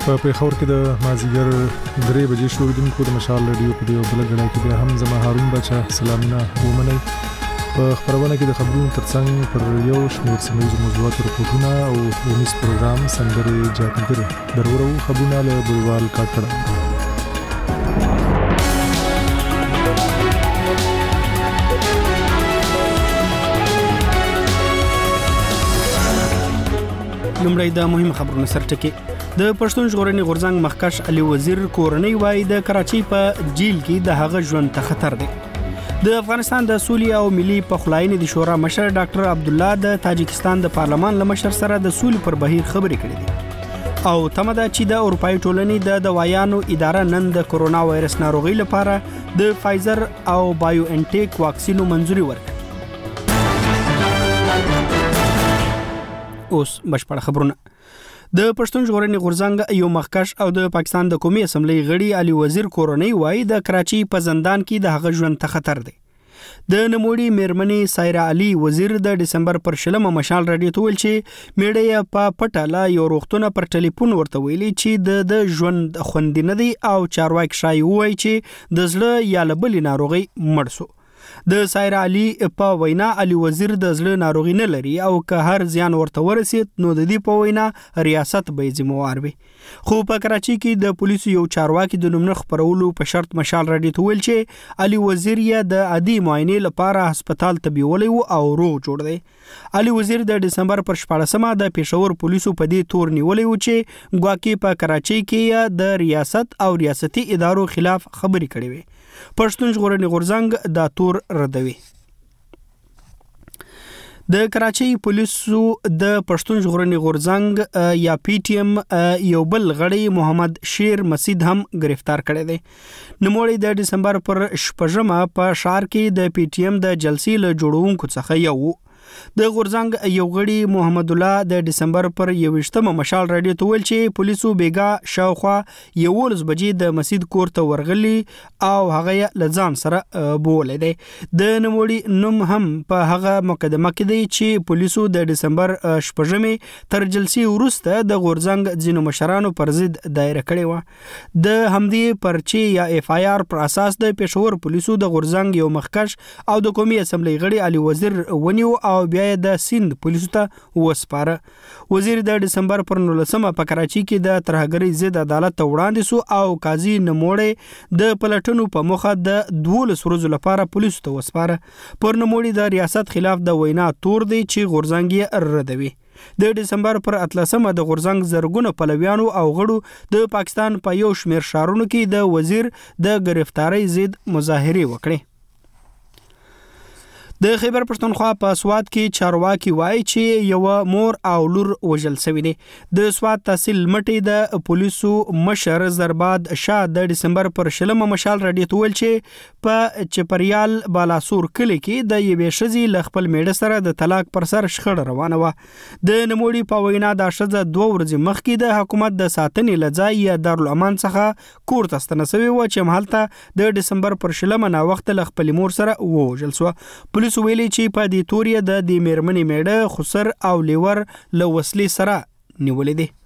په پیښور کې د مازیګر 3 بجې شروع د مشال رادیو په یو بل غړي کې د هم زما هارون بچا سلامونه ومني په خبرونه کې د خبرونو ترڅنګ پر یو شمېر سیمه موضوعات راپورټونه او یونیس پروګرام سندري جاتګر درورو خبرونه له بوال کاټړه لومړی د مهم خبرونو سرټکی د پښتون ژغورنې غورځنګ مخکښ علي وزیر کورنۍ وای د کراچۍ په جیل کې د هغه ژوند ته خطر دی. د افغانستان د سولې او ملي پخلاینې د شورا مشر ډاکټر عبد الله د تاجکستان د پارلمان له مشر سره د سولې پر بهیر خبرې کړې دي او تمدا چې د اروپאי ټولنې د دوايانو اداره نن د کورونا وایرس ناروغي لپاره د فایزر او بایو انټیک واکسینو منځوري ورکړه. اوس بشپړ خبرونه. د پښتون ژغورنې غورځنګ یو مخکښ او د پاکستان د قومي اسمبلی غړي علي وزیر کورنۍ وای د کراچۍ په زندان کې د هغه ژوند ته خطر دی. د نموړي میرمنې سایرا علي وزیر د دسمبر پر 20 مشال رادیو ته ویل چې میډیا په پټه لا یو روغتونه پر ټلیفون ورته ویلي چې د ژوند خوندینه دی او چارواکي شای وای چې د زړه یا لبلي ناروغي مړ شو. د سایرا علي په وینا علي وزیر د زړه ناروغي نه لري او که هر زیان ورته ورسید نو د دې په وینا ریاست به ذمہوار وي. خو په کراچۍ کې د پولیسو یو چارواکي د نوم خبرولو په شرط مشال رادیو ته ویل چې علي وزیر یې د عادي معاینې لپاره هسپتال ته بیولې او روغ جوړ دی. علي وزیر د دسمبر پر 14 د پېښور پولیسو په دې تور نیولې و چې ګواکې په کراچۍ کې د ریاست او ریاستي ادارو خلاف خبرې کړې وي. پښتون ژغورنې غورځنګ دا تور ردوي. د کراچۍ پولیسو د پښتون ژغورنې غورځنګ یا پی ټی ایم یو بل غړی محمد شیر مسید هم گرفتار کړی دی. نوموړی د دسمبر پر 15 په شهر کې د پی ټی ایم د جلسې له جوړونکو څخه یو د غورځنګ یو غړي محمد الله د دسمبر پر 21 مشال رادیو ته ویل چې پولیسو بیګا شاوخوا 11 بجې د مسجد کور ته ورغلي او هغه لزان سره بولې دی. د نموړي نوم هم په هغه مقدمه کې دی چې پولیسو د دسمبر 15 تر جلسې وروسته د غورځنګ ځینو مشرانو پر ضد دایره کړې و. د همدې پرچې یا اف آی آر پر اساس د پېښور پولیسو د غورځنګ یو مخکښ او د قومي اسمبلی غړي علي وزیر ونیو او بیا د سند پولیسو ته وسپاره. وزیر د دسمبر پر 19 په کراچۍ کې د ترهګرۍ ضد عدالت ته وړاندې سو او قاضي نموړی د پلټنو په مخه د 12 ورځو لپاره پولیسو ته وسپاره. پر نموړی د ریاست خلاف د وینا تور دی چې غورځنګ ردوي. د دسمبر پر 13 د غورځنګ زرګونه پلویانو او غړو د پاکستان په یو شمېر شهرونو کې د وزیر د گرفتاری ضد مظاهره وکړي. د خیبر پښتونخوا په سواد کې چارواکي وایي چې یو مور او لور وژل شوی دی. د سواد تحصیل مټي د پولیسو مشر زرباد شاه د دسمبر پر 20 مشال رادیو ته ویل چې په چپریال بالاسور کلی کې د یوې ښځې له خپل میړه سره د طلاق پر سر شخړه روانه و. د نموړي په وینا د ښځه 2 ورځې مخکې د حکومت د ساتنې لځای یا دارالامان څخه کور ته ستنه شوی و چې مهالته د دسمبر پر 20 نا وخت له خپل مور سره وژل شو. پولیس ویلي چې په دې توريه د میرمنې میړه خسر او لیور له وسلې سره نیولې دي.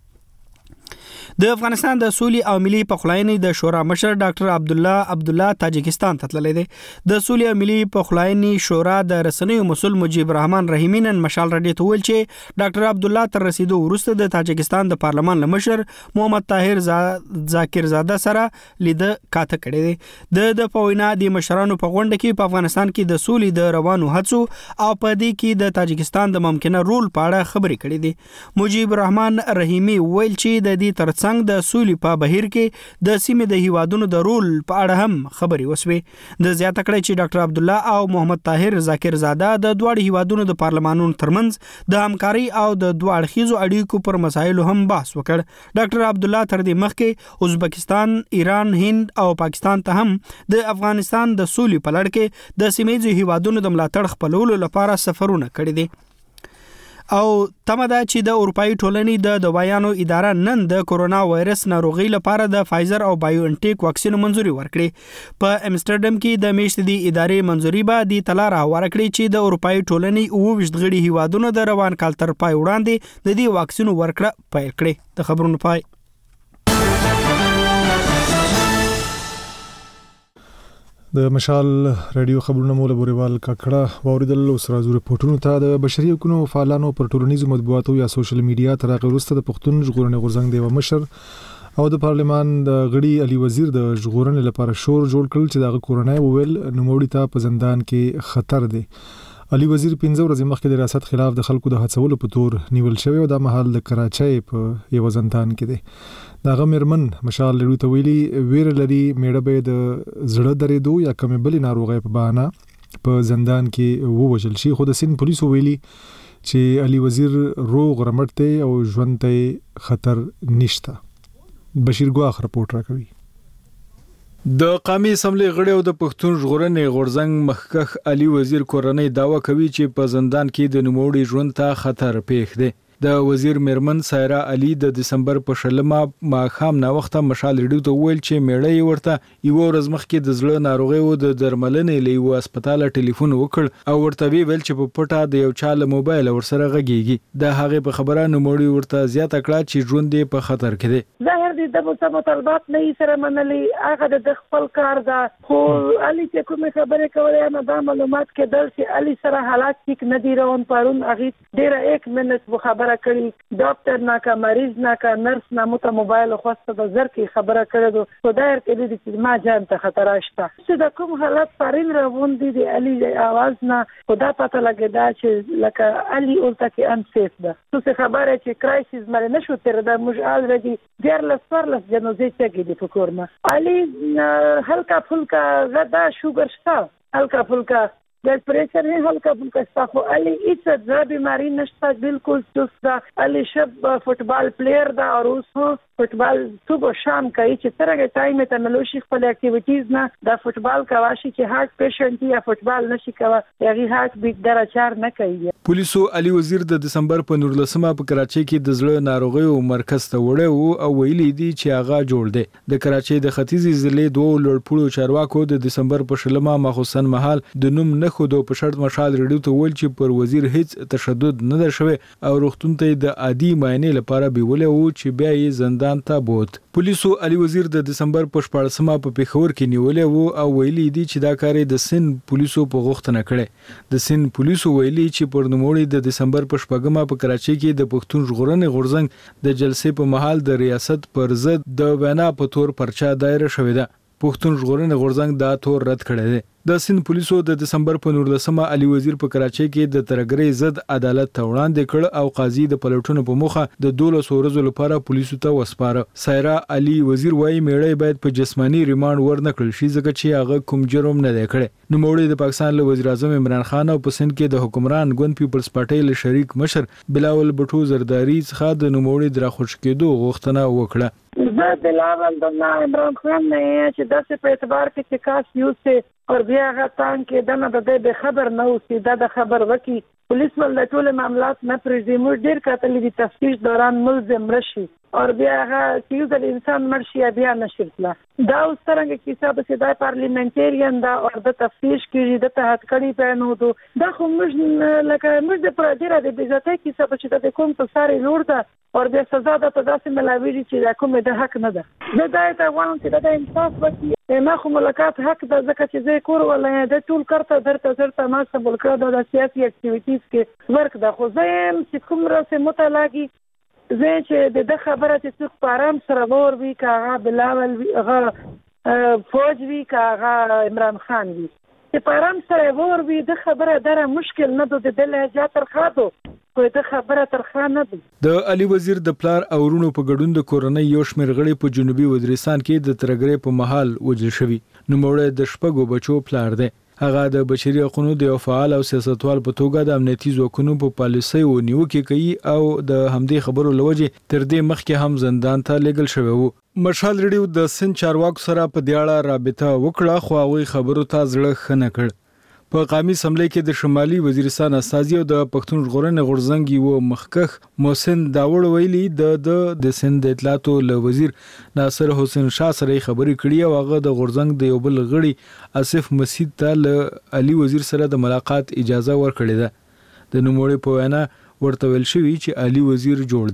د افغانستان د سولې او ملي پخلاینې د شورا مشر ډاکټر عبد الله تاجکستان ته تللی دی. د سولې او ملي پخلاینې شورا د رسنیو مسؤل مجيب الرحمن رحیمی نن مشال رادیو ته ویل چې ډاکټر عبد الله تر رسیدو وروسته د تاجکستان د پارلمان له مشر محمد طاهر ذاکر زاده سره لیده کاته کړی دی. د پوینا د مشرانو په غونډه کې په افغانستان کې د سولې د روانو هڅو او په دې کې د تاجکستان د ممکنه رول په اړه خبرې کړې دي. مجيب الرحمن رحیمی ویل چې د دې ترڅنګ د سولې په بهیر کې د سیمې د هیوادونو د رول په اړه هم خبرې وسوي. د زیاته کړی چې ډاکټر عبد الله او محمد طاهر ذاکر زاده د دوه هیوادونو د پارلمانونو ترمنځ د همکاري او د دوه اړخیزو اړیکو پر مسایلو هم بحث وکړ. ډاکټر عبد الله تر دې مخکې ازبکستان، ایران، هند او پاکستان ته هم د افغانستان د سولې په لړ کې د سیمې هیوادونو د ملاتړ خپلولو لپاره سفرونه کړي دي. او تمدا چې د اروپאי ټولنې د دوايانو اداره نن د کورونا وایرس ناروغي لپاره د فایزر او بایو انټیک واکسین منځوري ورکړي. په امستردام کې د میاشتې د ادارې منځوري به د تلار ورکړي چې د اروپאי ټولنې 29 غړي هیوادونو د روان کال تر پای وړاندې د دې واکسین ورکړه پیل کړي. د خبرونو پای د مشال رادیو خبرونه مولا بوریوال کاکړه واوریدل اوس راځو رپورټونو ته. د بشري حقوقو فعالانو پر ټولنیزو مطبوعاتو یا سوشل میډیا تر هغه وروسته د پښتون ژغورنې غورځنګ د مشر او د پارلمان د غړي علي وزیر د ژغورنې لپاره شور جوړ کړل چې د کورونای وویل نوموړي ته په زندان کې خطر دی. علي وزیر 15 ورځې مخکې د ریاست خلاف د خلکو د هڅولو په تور نیول شوی او د مهال د کراچۍ په یو زندان کې دی. داغه مرمن مشال لري ته ویلي ویر لري میړه به د زړه درېدو یا کومې بلې ناروغۍ په بهانه په زندان کې ووجل شي. خو د سند پولیسو ویلي چې علي وزیر روغ رمټ دی او ژوند ته خطر نشته. بشیر ګواخ رپورټ راکوي. د قومي اسمبلی غړي او د پښتون ژغورنې غورځنګ مخکخ علي وزیر کورنۍ داوا کوي چې په زندان کې د نوموړي ژوند ته خطر پیښ دی. د وزیر میرمن سایرا علي د دسمبر په شلمه ماښام نا وخت مشال ریډیو ته ویل چې میړه یې ورته یو ورځ مخکې د زړه ناروغي او د درملنې لیو هسپتال ټلیفون وکړ او ورته ویل چې په پټه د یو چا له موبایل ورسره غږیږي. د هغه په خبره نوموړي ورته زیاته کړه چې ژوند یې په خطر کې دی. ظاهر دي د مطالبات نه یې سره منلي هغه د خپل کار دا خو علي چې کومه خبره کولای نه دا معلومات کېدل چې علي سره حالات ټیک نه دي روان پرون هغه ډیره 1 منټ خبره کړي ډاکټر نه کا مریض نه کا نرس نه مو ته موبایل خوسته د زر کې خبره کړو خدای دې چې ما جان ته خطر شته چې د کوم حالت پرین روان دي د علي आवाज نه خدا پته لګیدا چې لکه علي اولته کې ان سیف ده څه خبره چې کرایسیس مله نشو تر دا موږ الریډي ډیر لس جنازې چې دي په کورما علي هلکا فلکا غدا شوګر شته هلکا فلکا بلډ پریشر نه هلکا فلکا شته خو علي هیڅ ځای بیماری نشته بالکل چست علي شب فوتبال پلیئر دا او اوس فوتبال صبح شام کوي چې ترغه ټایم ته ملوشي خپل اکټیویټیز نه دا فوتبال کواشي چې هارت پیشنټ یا فوتبال نشي کوي یغي هارت بیټ درچار نه کوي. پولیسو علي وزیر د دسمبر په 19 په کراچۍ کې د زړه ناروغیو مرکز ته وړو او ویلي دي چې هغه جوړ دی. د کراچۍ د ختیځي ضلع دوه لوړپوړو چارواکو د دسمبر په شلمه مخصوصن مهال د نوم نه خو د پښړد مشال ریډیو ته ویل چې پر وزیر هیڅ تشدد نه ده شوی او روغتون ته د عادي معاینې لپاره بیولې وو چې بیا یې زندان ته بوت. پولیسو علي وزیر د دسمبر په 14 په پیښور کې نیولې وو او ویلي دي چې دا کار د سند پولیسو په غوښتنه کړي. د سند پولیسو ویلي چې پر نوموړي د دسمبر په 14 په کراچۍ کې د پښتون ژغورنې غورځنګ د جلسې په مهال د ریاست پر ضد د وینا په تور پرچا دایره شوې ده. پښتون ژغورنې غورځنګ دا تور رد کړی دی. د سند پولیسو د دسمبر په 19 علي وزیر په کراچۍ کې د ترګرۍ ضد عدالت ته وړاندې کړ او قاضي د پلټونو په مخه د 12 ورځو لپاره پولیسو ته وسپاره. سایرا علي وزیر وايي میړه باید په جسمانی ریماند ورنکړل شي ځکه چې هغه کوم جرم نه دی کړی. نوموړي د پاکستان له وزیر اعظم عمران خان او په سند کې د حکمران ګوند پیپلز پارټي له شریک مشر بلاول بټو زرداری څخه د نوموړي درخوش کېدو غوښتنه وکړه. زه بلاول د عمران خان نه چې داسې په اعتبار کې چې کاش یو څه اور بیا هغه تان کې دنه د دې خبر نه اوسې د خبر وکي پولیس ول د ټول معاملات نه پرېږدي موږ ډیر کتلې دي تفتیش دوران ملزم رشي اور بیا هغه چې د انسان مرشي بیا نشرتلا دا اوس څنګه کیسه به سیده پارلیمنټریان دا اور د تفتیش کې د ته هټکړی پېنو دو دا خو موږ لکه موږ د پروژې د بیزته کیسه به چې د کوم په ساري لور ده اور بیا سزا د تداسې ملاوي چې کوم د حق نه ده دا ته وانه چې د انصاف وکي ما خو ملکات حق د ځکه چې زه کور ولې د ټول کارته درته ما سبل کړه د سیاسي اکټیویټیز کې ورک د خو زه چې کوم راځي متلاقي زه چې د خبره چې څوک پارام سره ور وی کاغه بلاول هغه فوج وی کاغه عمران خان وی چې پارام سره ور وی د خبره دره مشکل نه ده د لهجه تر خاطو خو د خبره تر خانه ده. د علي وزیر د پلار او ورونو په ګډون د کورنۍ یو شمېر غړي په جنوبي وزیرستان کې د ترګرې په محل وجل شوی. نوموړی د شپږو بچو پلار دی. هغه د بشري حقوقو د یو فعال او سیاستوال په توګه د امنیتي ځواکونو په پالیسۍ او نیوکې کوي او د همدې خبرو لوجه تر دې مخکې هم زندان ته لیږل شوی وو. مشال ریډیو د سند چارواکو سره په دې اړه رابطه وکړه خو هغه خبرو ته زړه خنه کړ. په قومي اسمبلی کې د شمالي وزیرستان استازي او د پښتون ژغورنې غورځنګ یو مخکخ محسن داوړ ویلي د سند اطلاعاتو له وزیر ناصر حسین شاه سره خبرې کړې او هغه د غورځنګ د یو بل غړي آصف مسعود ته له علي وزیر سره د ملاقات اجازه ورکړې ده. د نوموړي په وینا ورته ویل شوی چې علي وزیر جوړ دی.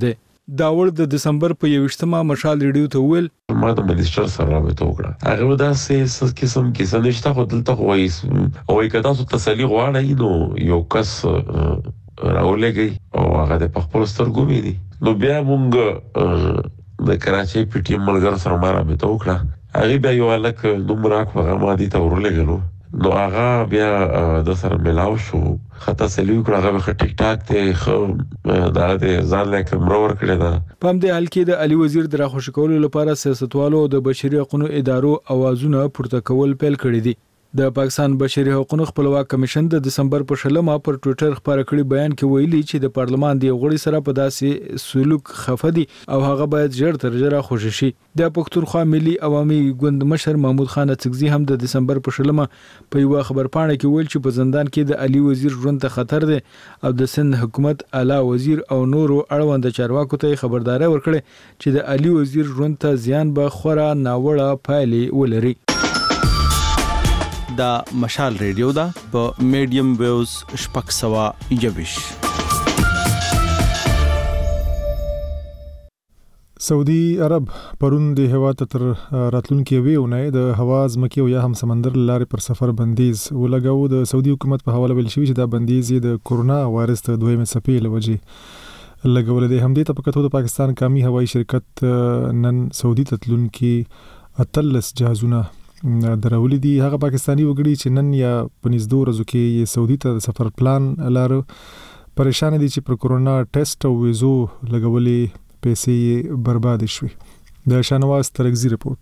داور د دسمبر په 21مه مشال ریډیو ته ویل ما د منیسټر سره رابطه وکړه. هغه دا څه قسم نشته، خو دلته وایي او کدا څه تسلی غواړي نو یو کس راولېږي او هغه د خپل سترګو ویني. نو بیا مونږ د کراچۍ پی ټی ایم ملګرو سره ما رابطه وکړه. هغه بیا یو الک نوم راکړ، هغه ما دي ته ورولېږلو. نو هغه بیا د سره ملاو شو، خطا سلیو کړه. هغه ټیک ټاک ته خو دا د ځان له کمرو ورکړه. دا پام دې حل کې د علي وزیر د راخوش کولو لپاره سیاستوالو د بشري حقوقو ادارو اوازونه پورته کول پیل کړی دي. د پاکستان بشري حقوقو خپلواک کمیشن د دسمبر په 16مه پر ټوئیټر خبر کړی بیان کې ویلي چې د پارلمان دی غړي سره په داسې سلوک خفدي او هغه باید ژر تر ژره خوشی شي. د پښتونخوا ملي عوامي ګوند مشر محمود خان اڅکزي هم د دسمبر په 16مه په یو خبر پاڼه کې ویل چې په زندان کې د علي وزیر ژوند ته خطر دی او د سند حکومت اعلی وزیر او نورو اړوند چارواکو ته خبرداري ورکړي چې د علي وزیر ژوند ته زیان به خورا ناوړه پایلې ولري. دا مشال ریډیو دا په میډیم ویوز شپږ سوه یویش. سعودي عرب پرون د هوا تر راتلونکي ویونه د هوا ځمکې او یا هم سمندر لارې پر سفر بندیز ولګاو. د سعودي حکومت په حواله ویل شوی چې دا بندیز د کورونا وایرس د دویمه څپې لوجې لګول دي. همدې ته پکې د پاکستان قومي هوایي شرکت نن سعودي تتلونکي اتلس جهازونه درولې دي. هغه پاکستانی وګړي چې نن یا په نږدې ورځو کې سعودي ته سفر پلان لري پریشان دي چې پر کورونا ټیسټ او ویزو لګولې پیسې برباد شوي. د شانواز ترغزي رپورت.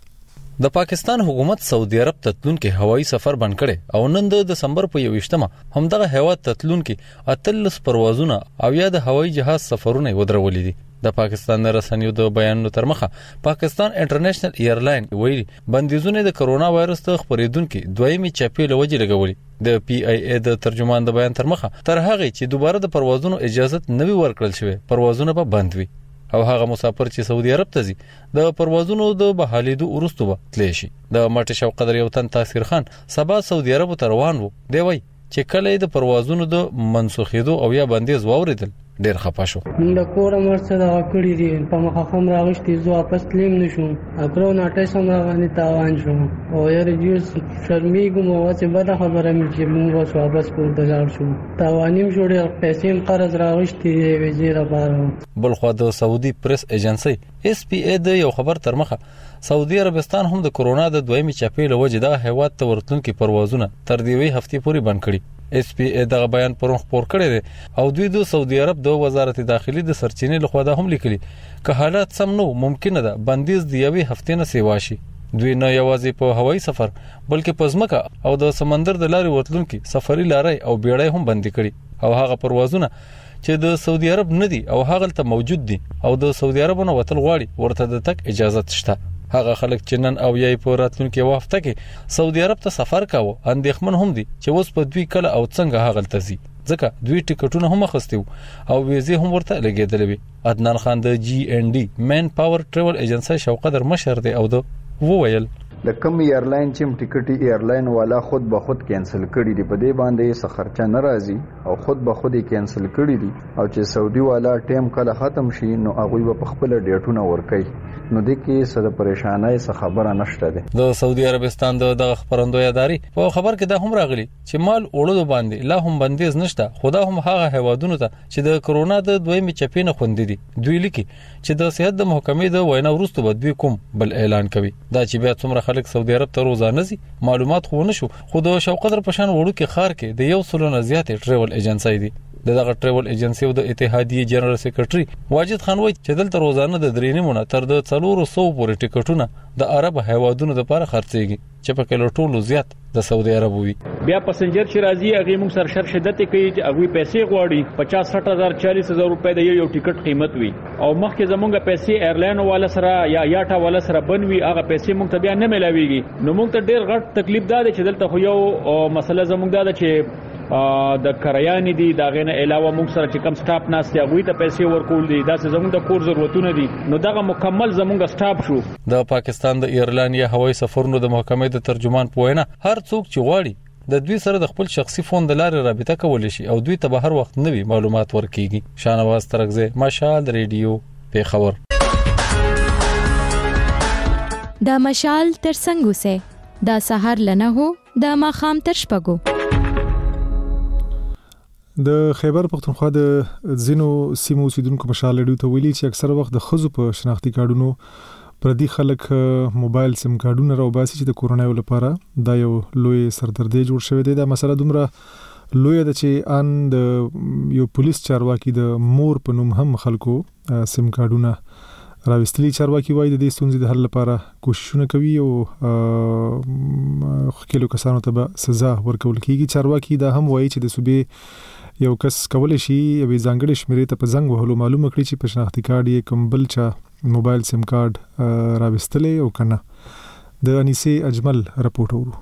د پاکستان حکومت سعودي عرب تتلونکي هوایي سفر بند کړي او نن د دسمبر په 21مه همدغه هیواد تتلونکي اتلس پروازونه او یا د هوایي جهاز سفرونه ودرولې دي. د پاکستان رسنیو د بیانونو تر مخه پاکستان انټرنیشنل ایرلاین ویلي بندیزونه د کرونا وایرس ته خبرېدونکو دویمه چاپی لوجې لګولې. د پی ای ای د ترجمان د بیان تر مخه تر هغه چې دوباره د پروازونو اجازه نه وی ورکړل شوی پروازونه به بند وي او هغه مسافر چې سعودي عرب ته ځي د پروازونو د بحالیدو وروسته به تلی شي. د مټ شوق قدر یو تن تاثیر خان سبا سعودي عرب ته روان وو. دی وای چې کله د پروازونو د منسوخېدو او یا بندیز واوریدل ډیر خپه شو. د کور مرسته دا کړی دي په مخه هم راغشتي زو واپس تلیم نشو اګرو ناټه سم راغني تاوان شو او یې ریډیوس شرمېږم او چې بده خبره مې چې موږ واپس کور ته لاړ شو تاوانیم جوړ پیسې قرض راغشتي وزیر لپاره. بل خو د سعودي پریس ایجنسی اس پی ای د یو خبر تر مخه سعودي عربستان هم د کورونا د دویمه چاپی لوجې د هیواد ته ورتلونکو پروازونه تر دیوي هفتې پورې بند کړي. اس پی ای دغه بیان پرون خبر کړی دی او دوی د سعودي عرب د وزارت داخلي د سرچینې لخوا دا هم لیکلي که حالات سم نو ممکنه ده بندیز د یوې هفتې نه سیوا شي. دوی نه یوازې په هوایي سفر بلکې په ځمکه او د سمندر د لارې ورتلونکو سفري لارې او بیړۍ هم بند کړي او هغه پروازونه چې د سعودي عرب نه دي او هغه ته موجود دي او د سعودي عرب نه وتل غواړي ورته د تک اجازه شته. هغه خلک چې نن او یې په راتلونکي وخت کې سعودي عرب ته سفر کاوه اندېښمن هم دي چې اوس په دوی کله او څنګه هغه تلځي ځکه دوی ټیکټونه هم اخستیو او ویزې هم ورته لګېدلې وي. عدنان خان د جی ان ډي مین پاور ټریول ایجنسی شوقدر مشر دی او د وویل د کم ایرلاین چې ټیکټي ایرلاین والا خود به خود کینسل کړي دي په دې باندې څه خرچه ناراضي او خود به خود کینسل کړي دي او چې سعودي والا ټیم کله ختم شي نو هغه په خپل ډیټونه ورکړي نو د کې څه پریشانای څه خبره نشته ده. د سعودي عربستان د خبرندوی ادارې په خبر کې دا هم راغلي چې مال اوړو باندې لا هم بندیز نشته خدا هم هغه هیوادونو ته چې د کرونا د دویمه چپې نه خوندې دي. دوی لیکي چې د صحت د محکمې د وینا وروسته به دوی کوم بل اعلان کوي. دا چې بیا څومره خلک سعودي عرب ته روزانه زی معلومات خو نشو خو د شوقدر پشان وړو کې خار کې د یو سلونه زیات ټریول ایجنسی دي. دغه ټریول ایجنسی او د اتحادیه جنرال سیکریټري واجد خان وایي چې دلته روزانه د 3.5 تر د 400 پورې ټیکټونه د عرب هیوادونو لپاره خرڅيږي چې په کله ټولو زیات د سعودي عرب وي. بیا پسنجر چې راځي هغه موږ سره شر شدت کوي چې هغه پیسې غواړي 50-60,000 40,000 روپے د یو ټیکټ قیمت وي او مخکې زمونږ پیسې ایرلاین والا سره یا یاټا والا سره بنوي هغه پیسې موږ ته بیا نه ملاويږي. نو موږ ته ډېر غټ تکلیف ده چې دلته خو یو مسله زمونږ ده چې د کرایان دي دا غنه علاوه موږ سره چې کم سټاپ ناس دی هغه ته پیسې ورکول دي دا زموږ د کور ضرورتونه دي نو دغه مکمل زموږ سټاپ شو. د پاکستان د ایرلاین یا هوایي سفرونو د محکمې د ترجمان په وینا هر څوک چې غواړي د دوی سره د خپل شخصي فون د لارې رابطه کولی شي او دوی ته به هر وخت نوي معلومات ورکړي. شانواز ترغزه مشال ریډیو پیښور. دا مشال تر څنګه سه دا سحر لنه هو دا ماخام تر شپګو. د خیبر پختونخوا د زینو سیمو اوسیدونکو مشال لډیو ته ویلي چې اکثره وخت د خزو په شناختی کارډونو پردي خلک موبایل سیم کارډونه راوباسي چې د کورونا لپاره دا یو لوی سردردي جوړ شوی دی. دا مسله دومره لوی ده چې ان د یو پولیس چارواکي د مور په نوم هم خلکو سیم کارډونه راوستلي. چارواکي وایي د دې ستونزې د حل لپاره کوششونه کوي او خلکو کسانو ته به سزا ورکول کیږي. چارواکي دا هم وایي چې د صوبې یو کس کولای شي یو ځانګړي شمیرې ته په زنګ وهلو معلومه کړي چې په شناختی کارت یې کوم بل چا موبایل سیم کارت راوستلې او کنه. د انیسه اجمل راپورټ ورو.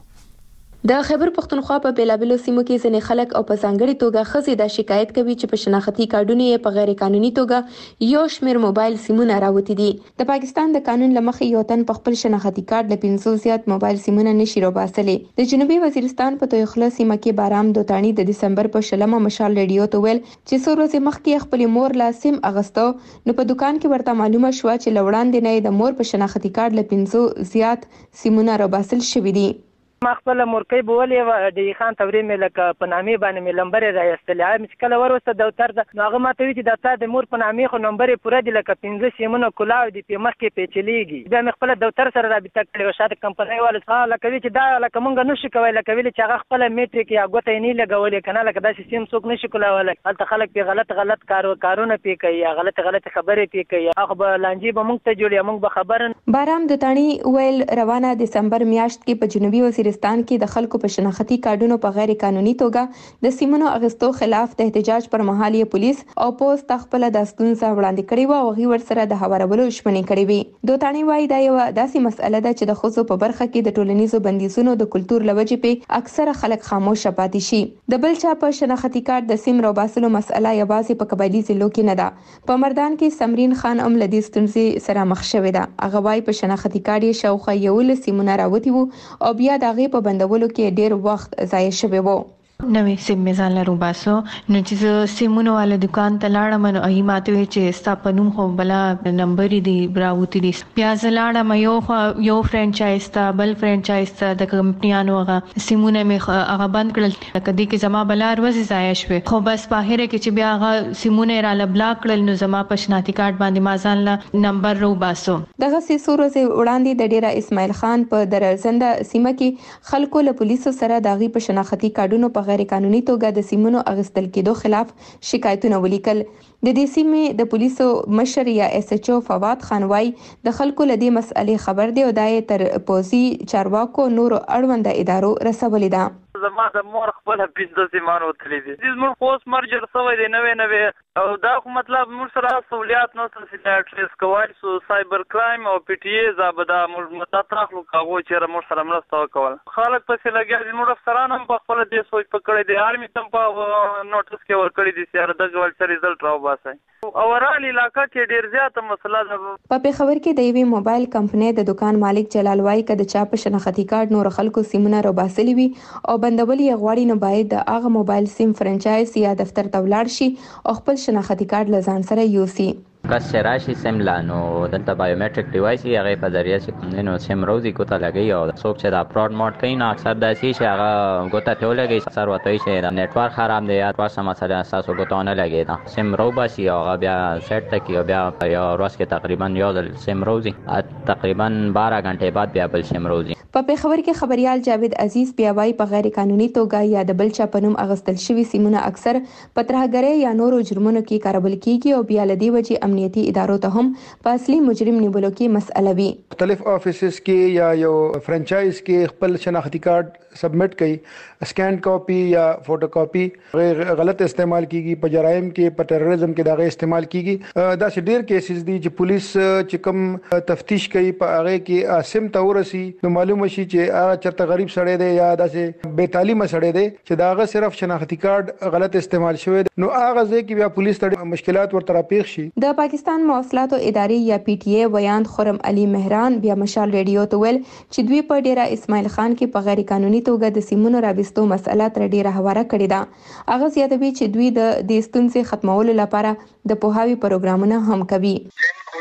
د خیبر پختونخوا په بیلابلو سیمو کې ځینې خلک او په ځانګړي توګه ښځې دا شکایت کوي چې په شناختی کارډونو یې په غیر قانوني توګه یو شمېر موبایل سیمونه راوتی دي. د پاکستان د قانون له مخې یو تن په خپل شناختی کارت له 500 زیات موبایل سیمونه نشي راوباسلې. د جنوبي وزیرستان په تویخله سیمه کې بارام دوتانی د دسمبر په 20 مشال ریډیو ته ویل چې څو ورځې مخکې خپل مور لا سیم اغستو نو په دکان کې ورته معلومه شو چې لوړاندې نه د مور په شناختی کارت له 500 زیات سیمونه راوباسل شوې دي. ما خپل مورکۍ بولې د خان تورې مې لکه په نامې باندې مې لمبر راایستلې مې کله ورسته دفتر د هغه ماته وی چې د تا د مور په نامې خو نمبر پوره دی لکه 15 سیمونه کولاو دی په مخ کې پیچلېږي. بیا مې خپل دفتر سره رابطه کړې او شاته کمپنۍ والے لکه وی چې دا لکه مونږ نشو کوي لکه ویل چې هغه خپل میټریک یا غوته نه لګولې کنه لکه دا سیستم څوک نشي کولای. هلته خلک په غلط کارونه پی کوي یا غلط خبرې پی کوي. هغه به لانجې به مونږ ته جوړي مونږ به خبرن. بارام دوتانی ویل روانه دسمبر میاشت کې په جنوبي وزیرستان کې د خلکو په شناختی کارډونو په غیر قانوني توګه د سیمونو اغستو خلاف د احتجاج پر مهال یې پولیس او پوسټ خپل د ستونزه وړاندې کړې و او هغه ورسره د هوارولو شمنې کړې وي. دوتانی وایي دا یو داسې مسله ده چې د خصوصو په برخه کې د ټولنیزو بندیزونو د کلچر لوجې په اکثره خلک خاموش پاتې شي. د بل چا په شناختی کارت د سیم راوباسلو مسله یوازې په قبایلی ضلعو کې نه ده. په مردان کې سمرین خان هم لدې ستونزې سره مخ شوې ده. هغه وایي په شناختی کارت یې شاوخوا یو له سیمونه راوتی وو او بیا دغه په بندولو کې ډیر وخت ضایع شوی وو. نوې سیم ځان لرو باسو نو چې سیمونو والا دکان ته لاړم نو هغه ماته وی چې ستا په نوم خو بلا نمبر دی براوتی دي. بیا زلاړم یو فرانچایز ته بل فرانچایز ته د کمپنیانو هغه سیمونه مې هغه بند کړل کدي کې زما بلا ورځ ضایع شوه. خو بس باهره کې چې بیا هغه سیمونه را بلاک کړل نو زما په شناختی کارت باندې ما ځان له نمبر رو باسو. دغه سورزه وړاندې د ډیره اسماعیل خان په درزنده سیمه کې خلکو له پولیسو سره دغه په شناختی کارډونو په غیر قانوني توګه د سیمونو اغستل کېدو خلاف شکایتونه ولیکل. د دې سیمې د پولیسو مشر یا اس ایچ او فواد خان وايي د خلکو له دې مسئلې خبر دی او دای تر پوزي چارواکو نور اړوند ادارو رسولې ده. زما د مور خپل 15 سیمانو تللی دي. زموږ پوس مرجر سوی دی نوې او دا خو مطلب موږ سره سہولیات نو څه ټریس کوای سو سایبر کرایم او پی ټی ای زابدا موږ متاثرخلو کاغو چې موږ سره مرسته وکول. خلک پسې لګیا دي. موږ افسران هم په خپل دې سوچ پکړې دي. آرمي تم په نوټس کې ورکړې دي چې دغه ول ریزلټ راو باسي. اورال علاقہ کې ډیر زیاته مسله ده. په پیښور کې د یوې موبایل کمپنۍ د دکان مالک جلال وای کده چا په شناختی کارت نور خلکو سیمونه راوباسلې وي او بندولې غواړي نو باید د هغه موبایل سیم فرانچایز یا دفتر ته ولاړ شي او خپل شناختی کارت لزان سره یوسي. کس راشي سیم لانو دلته بایومټریک ډیوایس یې هغه په ذریعہ چې نو سیم روزي کوته لګي او څوک چې دا فراډ موډ کوي نو اکثر داسې چې هغه ګوته ته لګي اکثر وته چې نتورک خراب دی یا تاسو مسله اساسو ګوته نه لګي دا سیم رو باسي او بیا سیټ تکي بیا یو ورځ کې تقریبا یو سیم روزي تقریبا 12 غنټه بعد بیا بل سیم روزي. په پیښور کې خبريال جاوید عزیز بیا وايي په غیر قانوني توګه یا د بل چا په نوم اغستل شوی سیمونه اکثر په ترهګرۍ یا نورو جرمونو کې کارول کیږي او بیا لدی وجه امنیتي ادارو ته هم په اصلي مجرم نیولو کې مسئله وي. مختلف افیسز کې یا یو فرانچایز کې خپل شناختی کارت سبمټ کړي اسکین کاپی یا فوټو کاپی غلط استعمال کیږي. په جرایم کې په ټیرریزم کې دغه استعمال کیږي. دا ډېر کیسز دي چې پولیس چې کوم تفتیش کوي په هغه کې اسم تورسي نو معلوم شي چې هغه چرته غریب سړی دی یا داسې بے تعلیمه سړی دی چې داغه صرف شناختی کارت غلط استعمال شوی نو هغه ځکه بیا پولیس ته مشکلات ورته راپېښ شي. د پاکستان مواصلاتو ادارې یا پی ټی ای ویان خرم علي مهران بیا مشال ریډیو ته ویل چې دوی په ډیره اسماعیل خان کې په غیر قانوني توګه د سیمونو راوستو مسله تر ډیره هواره کړې ده. هغه زیاتوي چې دوی د ستونزې ختمولو لپاره د پوهاوی پروګرامونه هم کوي.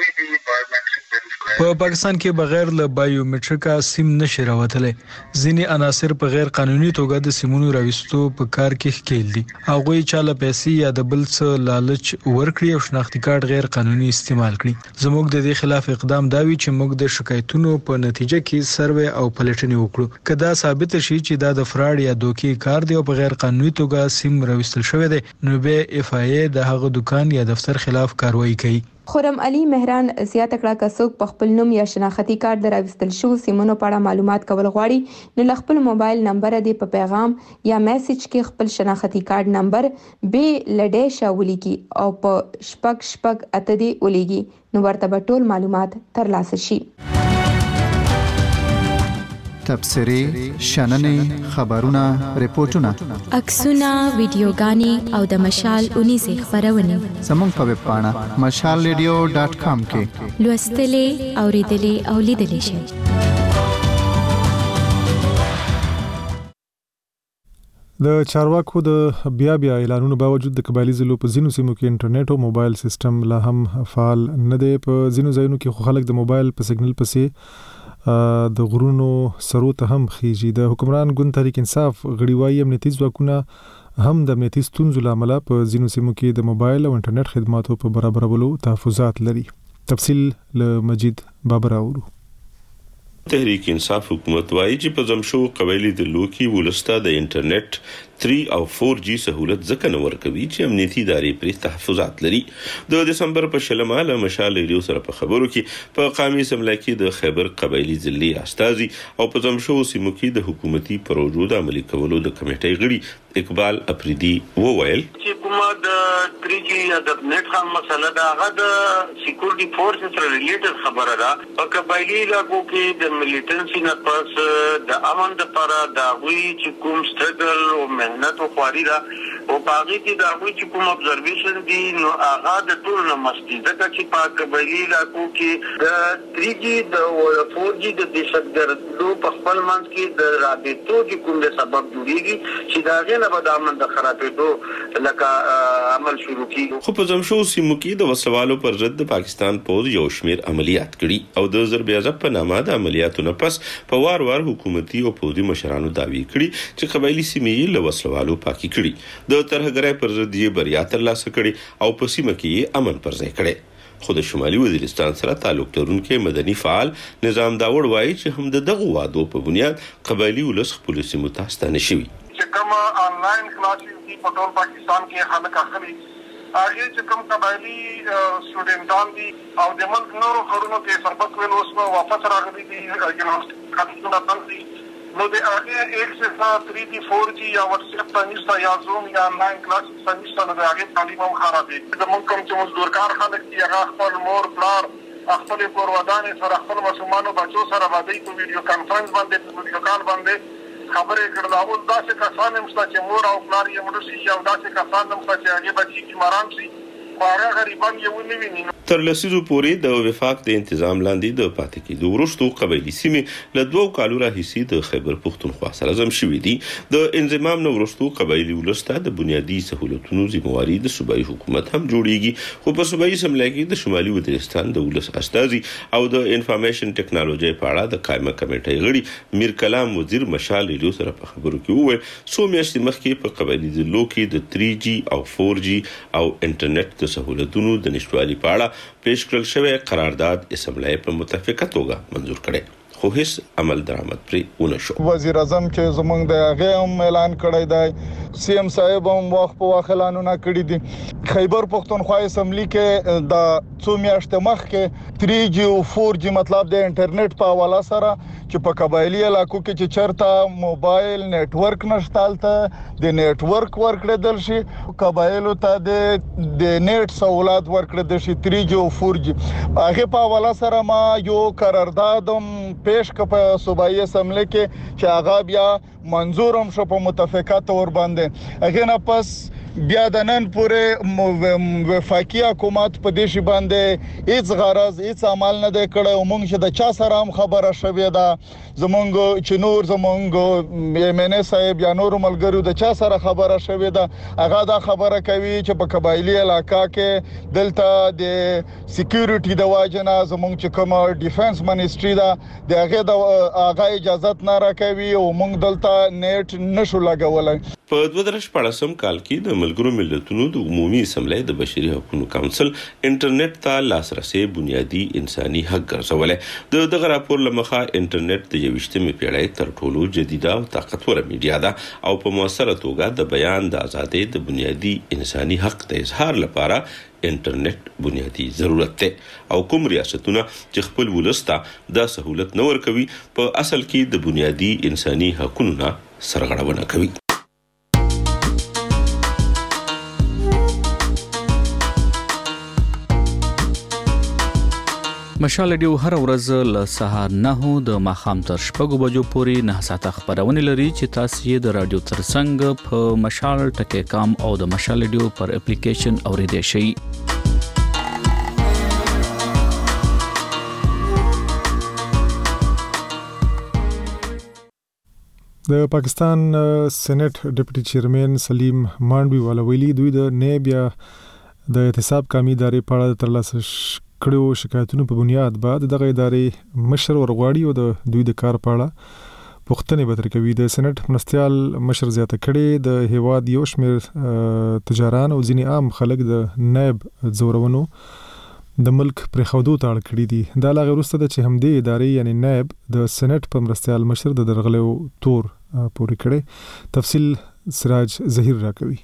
په پاکستان کې بغیر له بایومټریکا سیم نشي راوتلی. ځینې عناصر په غیر قانوني توګه د سیمونو راوستو په کار کې ښکیل دي. هغوی چاله پیسې یا د بل څه لالچ ورکړي او شناختی کارت غیر قانوني استعمال کړي. زموږ د دې خلاف اقدام دا وی چې موږ د شکایتونو په نتیجه کې سروې او پلټنې وکړو. که دا ثابت شي چې دا د فراډ یا دوکې کار دی او په غیر قانوني توګه سیم راوستل شوی دی، نو به اف آی ای د هغه دکان یا دفتر خلاف کاروایی کوي. خرم علي مهران زیاته کړه که څوک په خپل نوم یا شناختی کارت دراوستل شو سیمونو په اړه معلومات کول غواړي نو خپل موبایل نمبر دې په پیغام یا میسج کې خپل شناختی کارت نمبر به لډې شاولي کی او په شپږ اته دی ولېږي نو ورته به ټول معلومات ترلاسه شي. تبصرې، شننې، خبرونه، ریپورتونه، عکسونه، ویډیوګانې او د مشال 19 خبرونه زموږ په ویب پاڼه mashalradio.com کې لوستلې، اوریدلې او لیدلې شئ. د چارواکو د بیا اعلانونو باوجود د قبایلی ضلعو په ځینو سیمو کې انټرنیټ او موبایل سیستم لا هم فعال نه دی. په ځینو ځایونو کې خو خلک د موبایل په سیګنل پسې د غرونو سرو ته هم خيږي. د حکمران ګوند تحریک انصاف غړیوالي امنیتي ځواکونه هم د امنیتي ستونزو لامل په ځینو سیمو کې د موبایل او انټرنیټ خدماتو په برابرولو تحفظات لري. تفصیل له مجید بابر اورو. تحریک انصاف حکومت وایي چې په زمشو قبایلی ضلعو کې ولسته د انټرنیټ 3 او 4G سہولت ځکه نه ورکوي چې امنیتي ادارې پرې تحفظات لري. د دسمبر په 20 له مشال ریډیو سره په خبرو کې په قامي اسمبلی کې د خیبر قبایلی ضلع استازي او په زمشو سیمو کې د حکومتي پروژو د عملي کولو د کمیټې غړي اقبال افریدي وویل چې کومه د 3G یا د نت هم مسله دا هغه د سکیورټي فورسز سره ریلیټډ خبره ده. په قبایلی علاقو کې د ملیټنسي نه پس د امن لپاره د وی چې کوم سټرګل او مهنت او خواري دا او باغی کې دا وی چې کوم ابزرویشن دي نو هغه د ټول نه مستی ځکه چې په قبایلی علاقو کې د 3G د 4G د دشتګردو په خپل منځ کې د رابطو کې کوم د سبب جوړیږي چې دا غنه به د امن د خرابېدو لکه عمل شروع کیږي. خو په زمشو سیمو کې د وسوالو پر ضد د پاکستان پوز یو شمیر عملیات کړي او د ضرب عزب په نامه د عملیاتو نه پس په وار حکومتي او پوزي مشرانو داوی کړي چې قبایلی سیمې له وسوالو پاکي کړي، د ترهګرۍ پر ضد یې بریا ترلاسه کړي او په سیمه کې امن پر ځای کړي. خو د شمالي وزیرستان سره تعلق لرونکي مدني فعال نظام داوړ وایي چې هم د دغه وادو په بنیاد قبایلی ولس خپل سیمو ته ستانه شوي. چې کوم آنلاین کلاسز دي په ټول پاکستان کې خلک اخلي هغه چې کوم قبایلی سټوډنټان دي او د ملک نورو خورونو کې سربت ویل اوس نو واپس راغلي دي یونیورسيټي خاطرونه دي نو د هغه ایک سے 3G 4G یا واتس اپ تنیستا یا زوم یا آنلاین کلاسز تنیستا نو د هغه تعلیم هم خراب دي. د ملک کوم چې مزدورکار خلک دي هغه خپل مور پلار خپل کور ودانې سره خپل مسلمانانو بچو سره باندې په ویډیو کانفرنس باندې په ویډیو کال باندې خبرې کړل. او داسې کسان هم شته چې مور او پلار یې مړ شي او داسې کسان هم شته چې هغه بچي کې مرام شي خو غریبان یې ونه ویني. تر لسیزو پورې د وفاق د تنظیم لاندې د پاتې کېدو وروسته قبایلی سیمې له 2 کالو راهیسې د خیبر پښتونخوا سره زم شوې دي. د انضمام نو وروسته قبایلی ولسته د بنیادی سہولتونو ذمہواری د صوبایي حکومت هم جوړیږي. خو په صوبایي اسمبلی کې د شمالي وزیرستان د ولس استازي او د انفارمیشن ټیکنالوژي په اړه د قائمه کمیټې غړي میر کلام وزیر مشال ریډیو سره په خبرو کې وویل څو میاشتې مخکې په قبایلی ضلعو کې د 3G او 4G او انټرنیټ د سہولتونو د نشټوالي په اړه پیش کړل شوی قرارداد اسمبلی په متفقه توګه منظور کړي خو هیڅ عمل درآمد پرې ونه شو. وزیر اعظم چې زمونږ د هغه هم اعلان کړی دی، سی ام صاحب هم وخت په وخت اعلانونه کړی دي. خیبر پښتونخوا اسمبلی کې د څو میاشتې مخکې 3G او 4G مطلب د انټرنیټ په حواله سره چې په قبایلی علاقو کې چې چرته موبایل نتورک نشتالته د نتورک ورکړل شي قبایلو ته د نت سہولت ورکړل شي 3G او 4G. هغه په حواله سره ما یو قرارداد پیش کړ صوبایي اسمبلی کې چې هغه بیا منظور هم شو په متفقه تور باندې. هغه نه پس بیا د نن پورې وفاقي حکومت په دې شی باندې هیڅ غرض هیڅ عمل نه دی کړی او موږ چې د چا سره هم خبره شوې ده زمونږ چې نور زمونږ ایمنه صاحب یا نور ملګرو د چا سره خبره شوې ده هغه دا خبره کوي چې په قبایلی علاقہ کې دلته د سکیورټي د واجنه زمونږ چې کوم ډیفنس منیسټری ده دغه د هغه اجازه نه راکوي او موږ دلته نیټ نشو لګولای په 2014 کال کې د ملګرو ملتونو د عمومي اسمبلی د بشري حقوقو کونسل انټرنیټ ته لاسرسي بنیادی انساني حق ګرځولې دغه راپور لمخه انټرنیټ د 21مې پیړۍ تر ټولو جديده او طاقتوره میډیا ده او په موثره توګه د بیان د ازادۍ د بنیادی انساني حق د اظهار لپاره انټرنیټ بنیادی ضرورت ده او کوم ریاستونه چې خپل ولسته د سہولت نه ورکوي په اصل کې د بنیادی انساني حقوقو نه سرغړونه کوي. مشال ډیو هر ورځ له سهار 9 د ماخام تر 6 بجو پورې 9 ساعته خبرونه لري چې تاسو یې د رادیو ترڅنګ په مشال ټکی کام او د مشال ډیو پر اپلیکیشن اوریدئ شئ. د پاکستان سېنات ډیپټي چیرمن سلیم مانډوی والا ویلي دوی د نیب یا د احتساب کمی ادارې په اړه ترلاسه کړو شکایتونو په بنیاد بعد دغه ادارې مشر ورغواړي او د دوی د کار په اړه پوښتنې به ترې کوي. د سېنات مرستیال مشر زیاته کړي د هیواد یو شمېر تجاران او ځینې عام خلک د نیب زورونو د ملک پر خودو تاړ کړي دي. دا لا غوښته ده چې همدې ادارې یعنی نیب د سېنات په مرستیال مشر د درغلو تور پورې کړي. تفصیل سراج ظهیر راکوي.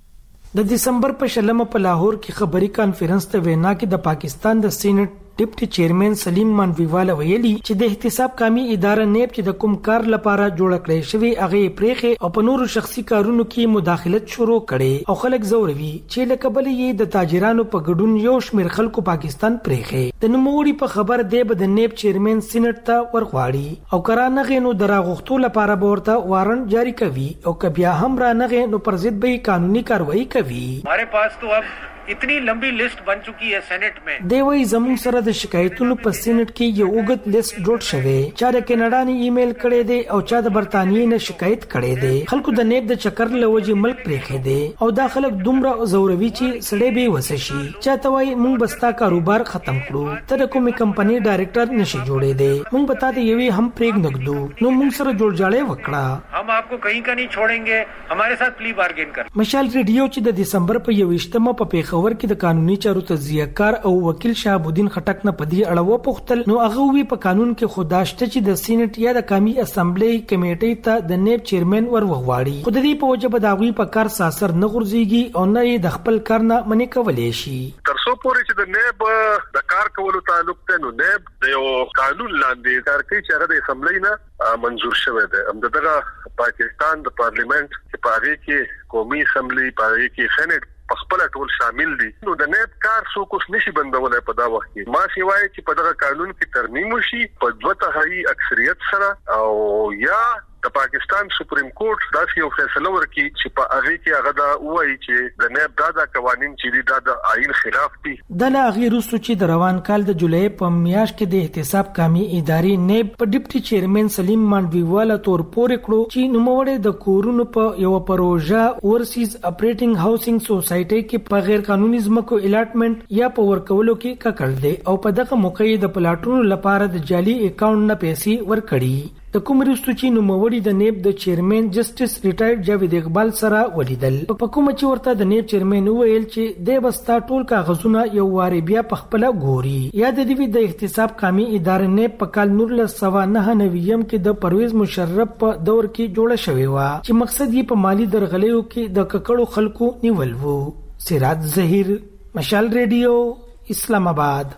د دسمبر په 16 په لاهور کې خبري کانفرنس ته وینا کې د پاکستان د سېنات ډیپټي چیرمن سلیم مانډوی والا ویلي چې د احتساب کامي اداره نیب چې د کوم کار لپاره جوړ کړی شوی هغه پریخه او په نورو شخصي کارونو کې مداخلت شروع کړي او خلک زوروي چې لکه بلې یې د تاجرانو په ګډون یو شمېر خلکو پاکستان پریخه د نوموړي په خبر دی به د نیب چیرمن سېنات ته ورغواړي او کرانه غینو دراغختو لپاره ورته وارنټ جاری کوي او کبیا هم را نه غینو پر ضد به قانوني کاروایی کوي. हमारे पास तो अब इतनी लंबी लिस्ट बन चुकी है सेनेट में. دوی زموږ سره د شکایتونو په سېنات کې یو اوږد لیست جوړ شوی چا د کینیډا نه ایمیل کړي دي او چا د برتانیې نه شکایت کړي دي. خلکو د نیب د چکر لوجي ملک پرېخي دي او دا خلک دومره زوروي چې سړی به وسشي چاته وای مونږ بستا کاروبار ختم کړو ته د کومې کمپنۍ ډایریکټر نشي جوړې دي مونږ بتا ته یوي هم پرېګ نګدو نو مونږ سره جوړ جاړې وکړه हम आपको कहीं का नहीं छोड़ेंगे हमारे साथ प्ली बार्गेन कर. مشال ریډیو چې د دسمبر په 21مه په پیښور کې د قانوني چارو تجزیه کار او وکیل شهاب الدین خټک نه پدې اړه وپوښتل نو هغه وی په قانون کې خوداشته چې د سېنات یا د قومي اسمبلی کمیټې ته د نیب چیرمن ورغواړي خو د دې په وجه به داوی په کار ساسر نه غورځيږي او نه د خپل کار نه منې کولې شي. ترڅو پورې چې د نیب د کار کولو تعلق ته نو نیب د یو قانون لاندې کار کوي چې هغه د اسمبلی نه منظور شوی دی. همدغه پاکستان د پارلیمنت چې پاره کې قومي اسمبلی پاره کې سېنات په خپل ټول شامل دي نو د نیب کار څوک اوس نشي بندولای په دا وخت کې ما سیوای چې په دغه قانون کې ترمیم وشي په 2/3 اکثریت سره او یا د پاکستان سپریم کورټ داسې یو فیصله ورکړي چې په هغه کې هغه دا وایي چې د نیب دا قوانين چې د آئین خلاف دي. د لا غیرستو چې د روان کال د جولای په میاشت کې د احتساب کامي ادارې نیب په ډیپټي چیرمن سلیم مانډوی والا تور پورې کړو چې نوموړی د کورونو په یو پروژه اورسیز اپریټینګ هاوسینګ سوسایټي کې په غیر قانوني ځمکو الاټمنټ یا په ورکولو کې ککړ دی او په دغه موقع د پلاټونو لپاره د جعلي اکاونټ نه پیسې ورکړي. د کوم رستو چې نوموړي د نیب د چیرمن جسټس ریټایرډ جاوید اقبال سره ولیدل په کوم چې ورته د نیب چیرمن ویل چې د بستا ټول کاغذونه یو واری بیا په خپل ګوري یا د دې د احتساب کامي ادارې نیب په کال 1999 کې د پرویز مشرف په دور کې جوړه شوې و چې مقصد یې په مالی درغلیو کې د ککړو خلکو نیول وو. سراج ظهیر مشال ریډیو اسلام آباد.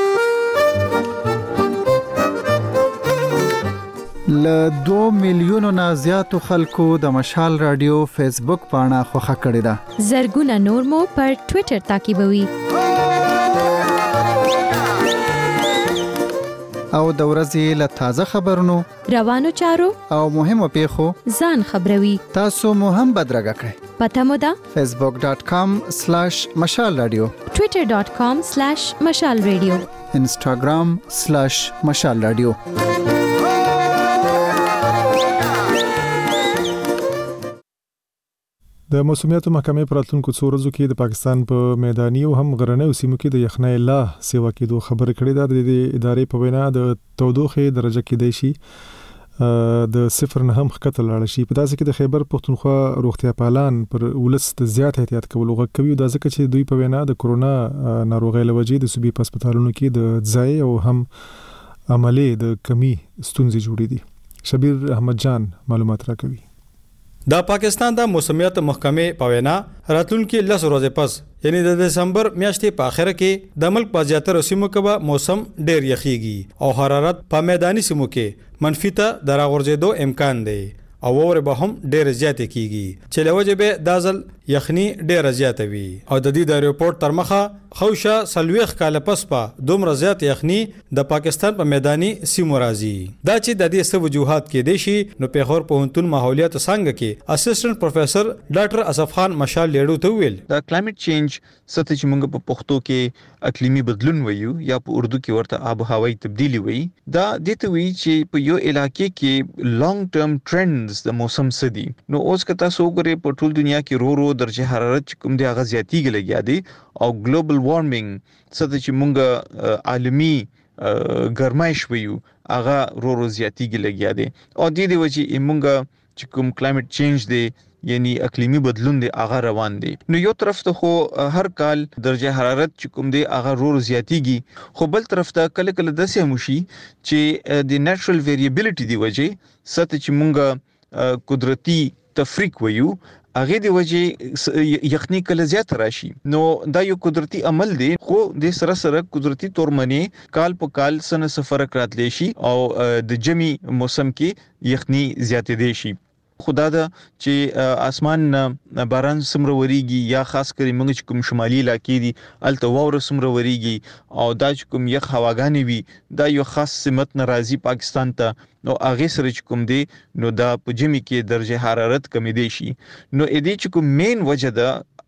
ل 2 میلیونو نه زیاتو خلکو د مشال رادیو فیسبوک پاڼه خوښه کړې ده. زرګونه نور مو پر ټوئیټر تعقیبوي. او د ورځې له تازه خبرونو روانو چارو او مهمو پیښو ځان خبروي. تاسو مو هم بدرګه کړئ. پته مو ده facebook.com/مشال رادیو، twitter.com/مشال رادیو، instagram/مشال رادیو. د موسمیاتو محکمې پر راتلونکو څو ورځو کې د پاکستان په میداني او هم غرنیو سیمو کې د یخنۍ لا سیوا کېدو خبره کړې ده. د ادارې په وینا د تودوخې درجه کېدای شي د صفر نه هم ښکته لاړ شي. په داسې کې د خیبر پښتونخوا روغتیا پالان پر ولس د زیات احتیاط کولو غږ کوي. دا ځکه چې دوی په وینا د کورونا ناروغۍ له وجې د صوبې په هسپتالونو کې د ځای او هم عملي د کمی ستونزې جوړې دي. شبیر احمد جان معلومات راکوي. د پاکستان د موسمیات محکمې په وینا راتلونکي 10 ورځې پس یعنی د دسمبر میاشتې په اخر کې د ملک په زیاتره سیمو کې به موسم ډېر یخیږي او حرارت په میداني سیمو کې منفي ته درغورځېدو امکان دی او وره به هم ډېر زیات کیږي چې لوجه به دازل یخني ډېر زیات وي او د دې د ریپورت تر مخه خوشا سلويخ کال پس په دومره زیات یخني د پاکستان په میداني سیمو راځي. دا چې د دې سب وجوهات کې دي شي نو پیښور پوهنتون ماحولیات څنګه کې اسسټنټ پروفیسور ډاکټر اسف خان مشال لیډو ته ویل دا کلایمټ چینج ست چې موږ په پښتو کې اقلیمي بدلون وایو یا په اردو کې ورته آب و هوایي تبدیلی وایي. دا دته وی چې په یو علاقې کې لانګ ټرم ټرندز د موسم سدي نو اوس کته سو غره په ټول دنیا کې رو درجه حرارت کوم دی هغه زیاتیږي لګیا دی او ګلوبل وارمنګ څه چې موږ عالمي ګرمایش ویو هغه رو زیاتیږي لګیا دی او د دې وجې موږ چې کوم کلایمټ چینج دی یعنی اقلیمی بدلون دی هغه روان دی. نو یو طرف ته خو هر کال درجه حرارت چې کوم دی هغه رو زیاتیږي خو بل طرف ته کله کله داسې موشي چې د نیچرل ویریبিলিټي دی وجې ست چې موږ قدرتی تفریق ویو هغه دی وجه یخني کله زیات راشي. نو دا یو قدرتی عمل دی خو د سره سره قدرتی تورمنه کال په کال سنه فرق راتلی شي او د جمی موسم کې یخني زیات دی شي. خدا دا چې اسمان باران سمره وریږي یا خاص کری موږ چې کوم شمالي علاقې دي الته واوره سمره وریږي او دا چې کوم یخ هواګانې وي دا یو خاص سمت ناراضي پاکستان ته نو هغه سره چې کوم دی نو دا په جمی کې درجه حرارت کمی دی شي. نو دې چې کوم مین وجه ده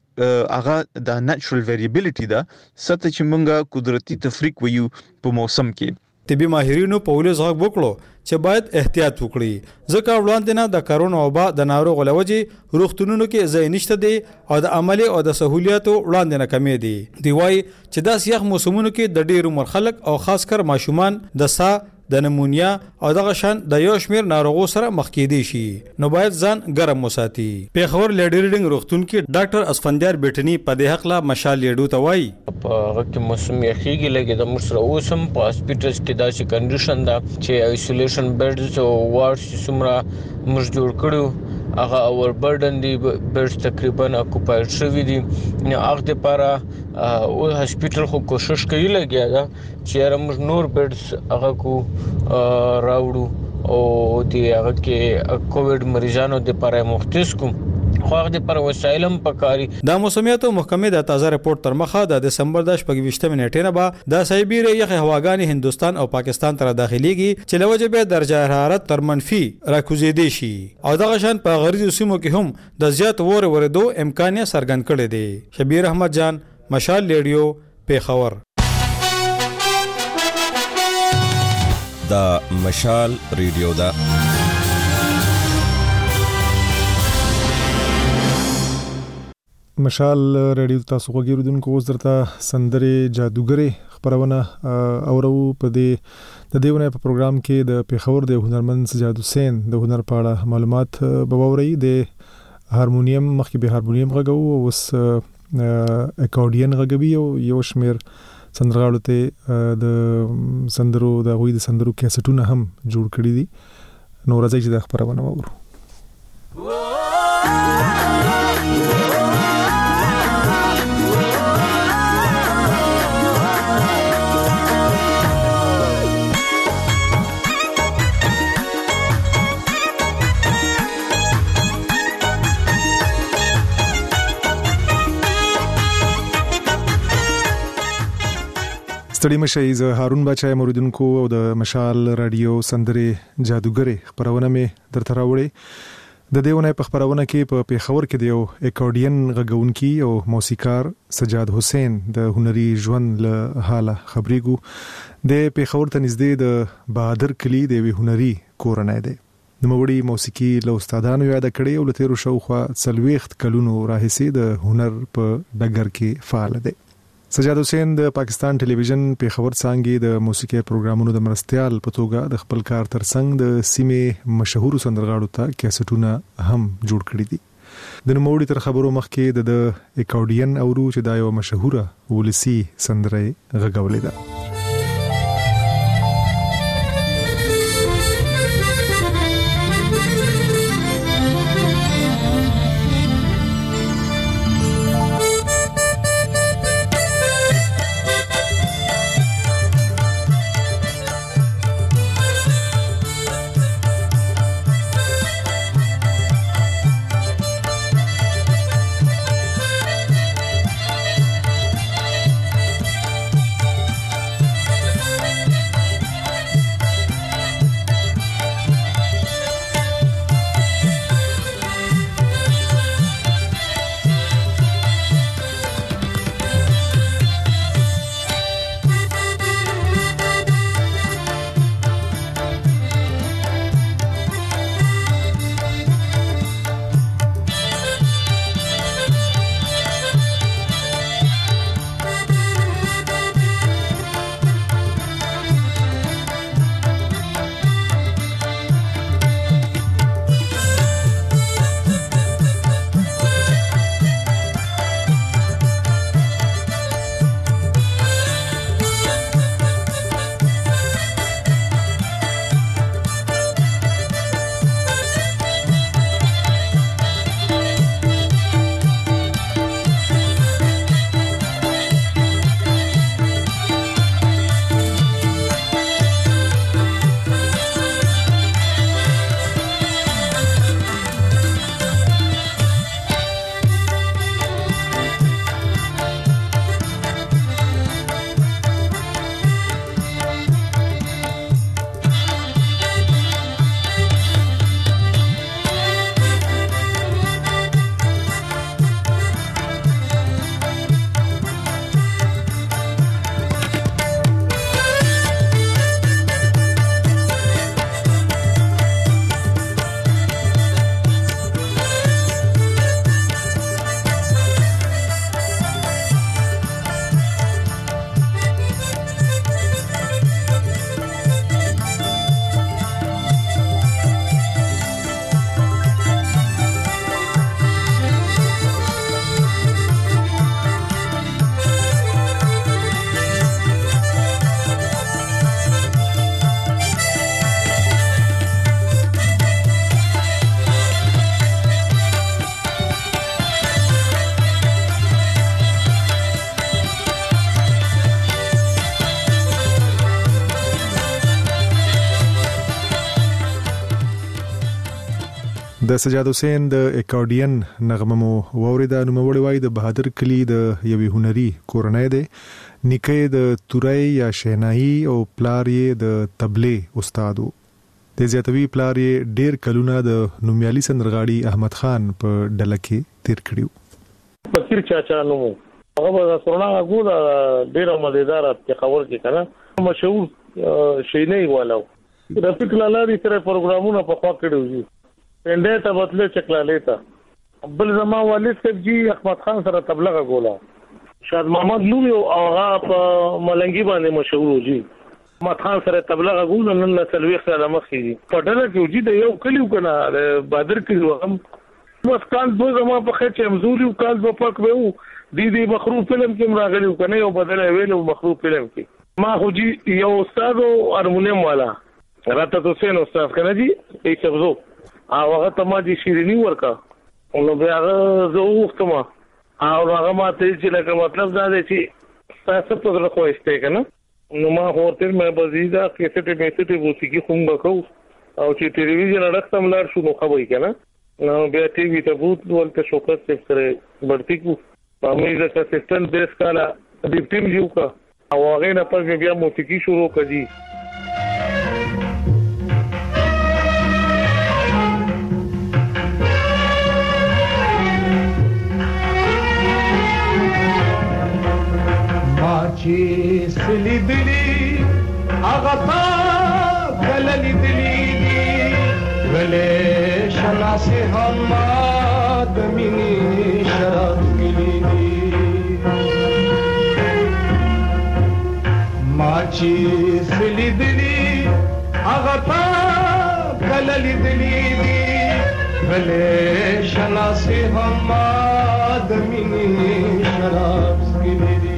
هغه د نیچرل ویریبিলিټي ده ست چې موږ قدرتی تفریق ویو په موسم کې. طبي ماهرینو په ولې ځغ وکړو چې باید احتیاط وکړي ځکه وړاندې نه د کرونا وبا د ناروغ لوجې روغتونونو کې ځای نشته دی او د عملي او د سہولیاتو وړاندې نه کمی دي. دی وای چې دا سیاح موسمونو کې د ډېر عمر خلک او خاص کر ماشومان د سا د نمونیا او دغه شان د یو شمیر ناروغو سره مخ کېدي شي نو باید ځان ګرم وساتي. پیښور لیډرینګ روغتون کې ډاکټر اسفندیار بیٹنی په دې حق لا مشال لیډو ته وایي په هغه کې موسم یخیږي لګي د مرسره اوسم په هاسپټلز کې داسې کنډیشن ده چې آیسولیشن بیډز او وارډز څومره موږ جوړ کړو هغه اور برډن دی بیډز تقریبا اکوپاید شوی دي نو هغه لپاره او هاسپټل خو کوشش کوي لګیا دا چې موږ نور بیډز هغه کو راوړو او دی هغه کې کووډ مریضانو لپاره مختص کوم خو د پر وسایلم پکاري. د موسمیاتو محکمې د تازه رپورت تر مخه د دسمبر د 28 نیټې نه به د سایبیریا یخ هواګانی هندستان او پاکستان تر داخليږي چې لوجه به درجه حرارت تر منفي راکوزیدي شي او دغه شان په غریزو سیمو کې هم د زیات ورېدو امکان څرګند کړي دي. شبیر احمد جان مشال لیډیو پیښور. دا مشال ریډیو دا مشال ریډیو تاسو غوږیدونکو اوس درته سندره جادوګری خبرونه اورو په دې د دیونه په پروګرام کې د پیښور د هنرمند سجاد حسین د هنر په اړه معلومات به ووري. د هارمونیم مخکې به هارمونیم غږو اوس اکورډین غږوي او یو شمیر سندرغاړو ته د سندرو د غوي د سندرو کیسټونه هم جوړ کړی دي. نو راځي چې د خبرونه وورو. ستړي مشي زه هارون بچای موریدونکو او د مشال رادیو سندره جادوګری خبرونه می درته راوړي. د دیونه په خبرونه کې په پیښور کې دیو اکورډین غږونکي او موسیقار سجاد حسین د هنري ژوند له حاله خبرېګو. د پیښور ته نږدې د بهادر کلی د هنري کورنۍ دی. د موړي موسیقي له استادانو یاد کړي او له تیرو شاوخوا 40 کلونو راهیسې د هنر په ډګر کې فعال دی. سجاد حسین د پاکستان ټلویزیون پیښور څانګې د موسیقي پروګرامونو د مرستيال په توګه د خپل کار ترڅنګ د سیمې مشهور سندرغاړو ته کیسټونه هم جوړ کړي دي. د نوموړي تر خبرو مخکې د اکورډین اورو چې دا یو مشهوره ولسی سندره غږولې ده. د سجاد حسین د اکورډین نغمه مو ووریدا. نوموړی وایي د بهادر کلی د یوې هنري کورنۍ دی. نیکه د تورای یا شینایی او پلار یې د تبلې استاد و. د زیاتوي پلار یې ډیر کلونه د نومیالي سندرغاړي احمد خان په ډله کې تیر کړیو. فقیر چاچا نو هغه د سونا غوډه ډیره مزیدار خبر کې کنه مشهور شینایی والو رفیق لاله سره پروګرامونه په خوا کړو. پنده ته بدله چکلا لیتا بل زما والد صاحب جی احمد خان سره تبلیغ غولا. شاد محمد نوم او هغه په ملنګي باندې مشهور جی. احمد خان سره تبلیغ غولا نن سلوي خلک مخکې په ډله کې جی د یو کلیو کنه بادر کې هم بس کال دو زما په خچ همزوري کال په پک وو دي مخروف فلم کې مراغلی کنه یو بدل ویلو مخروف فلم کې ما خو جی یو استاد هارمونیم والا راته حسین استاد کنه جی ای سبزو هغه ته ما دي شیرینی ورکا نو بیا زه وختم او هغه ما ته چې لکه مطلب دا دی چې تاسو په دغه خوښته کنه نو ما هوتل مې بزیدا کیسټ میسټ موسیقي کوم بکو او چې ټلویزیون راځم لار شو نو خبرې کنه نو بیا ټي وي ته بوت ولته شوکت سره برتی کو په مې د اسسټنټ بیس کاله د ټیم یو کا او هغه نه پس بیا موسیقي شروع کړي. ماچی سلی دلی هغه تا کللی دلی دی ولې شناسه هم د مینې شراب کلی دی ماچی سلی دلی هغه تا کللی دلی دی ولې شناسه هم د مینې شراب کلی دی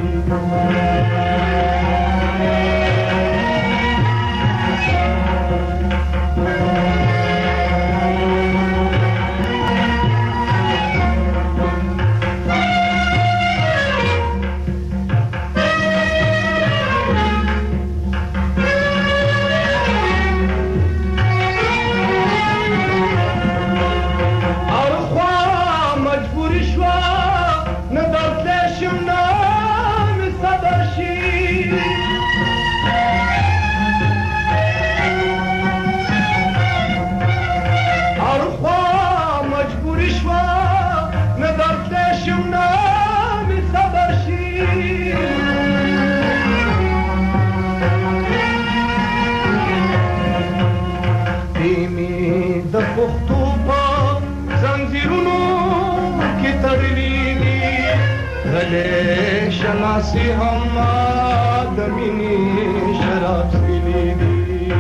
شناسی هم د مینې شراب سکلی دی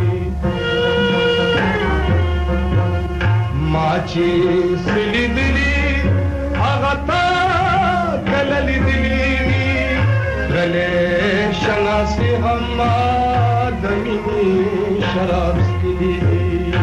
ما چې سلی دلی هغه تا کللی دلی دی غلې شناسی هم د مینې شراب سکلی دی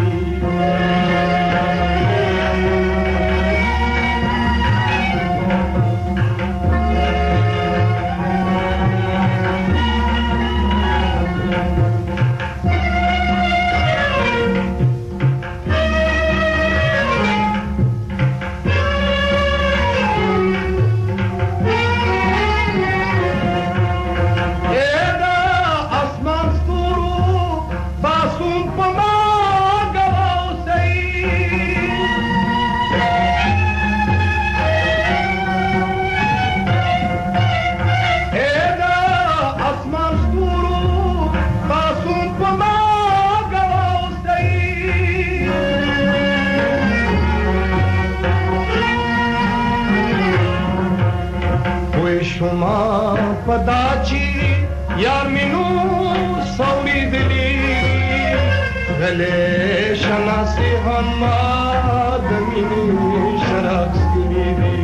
پداچی یار مینو سوری دلی غلې شناسی هم د مینې شراب سکلی دی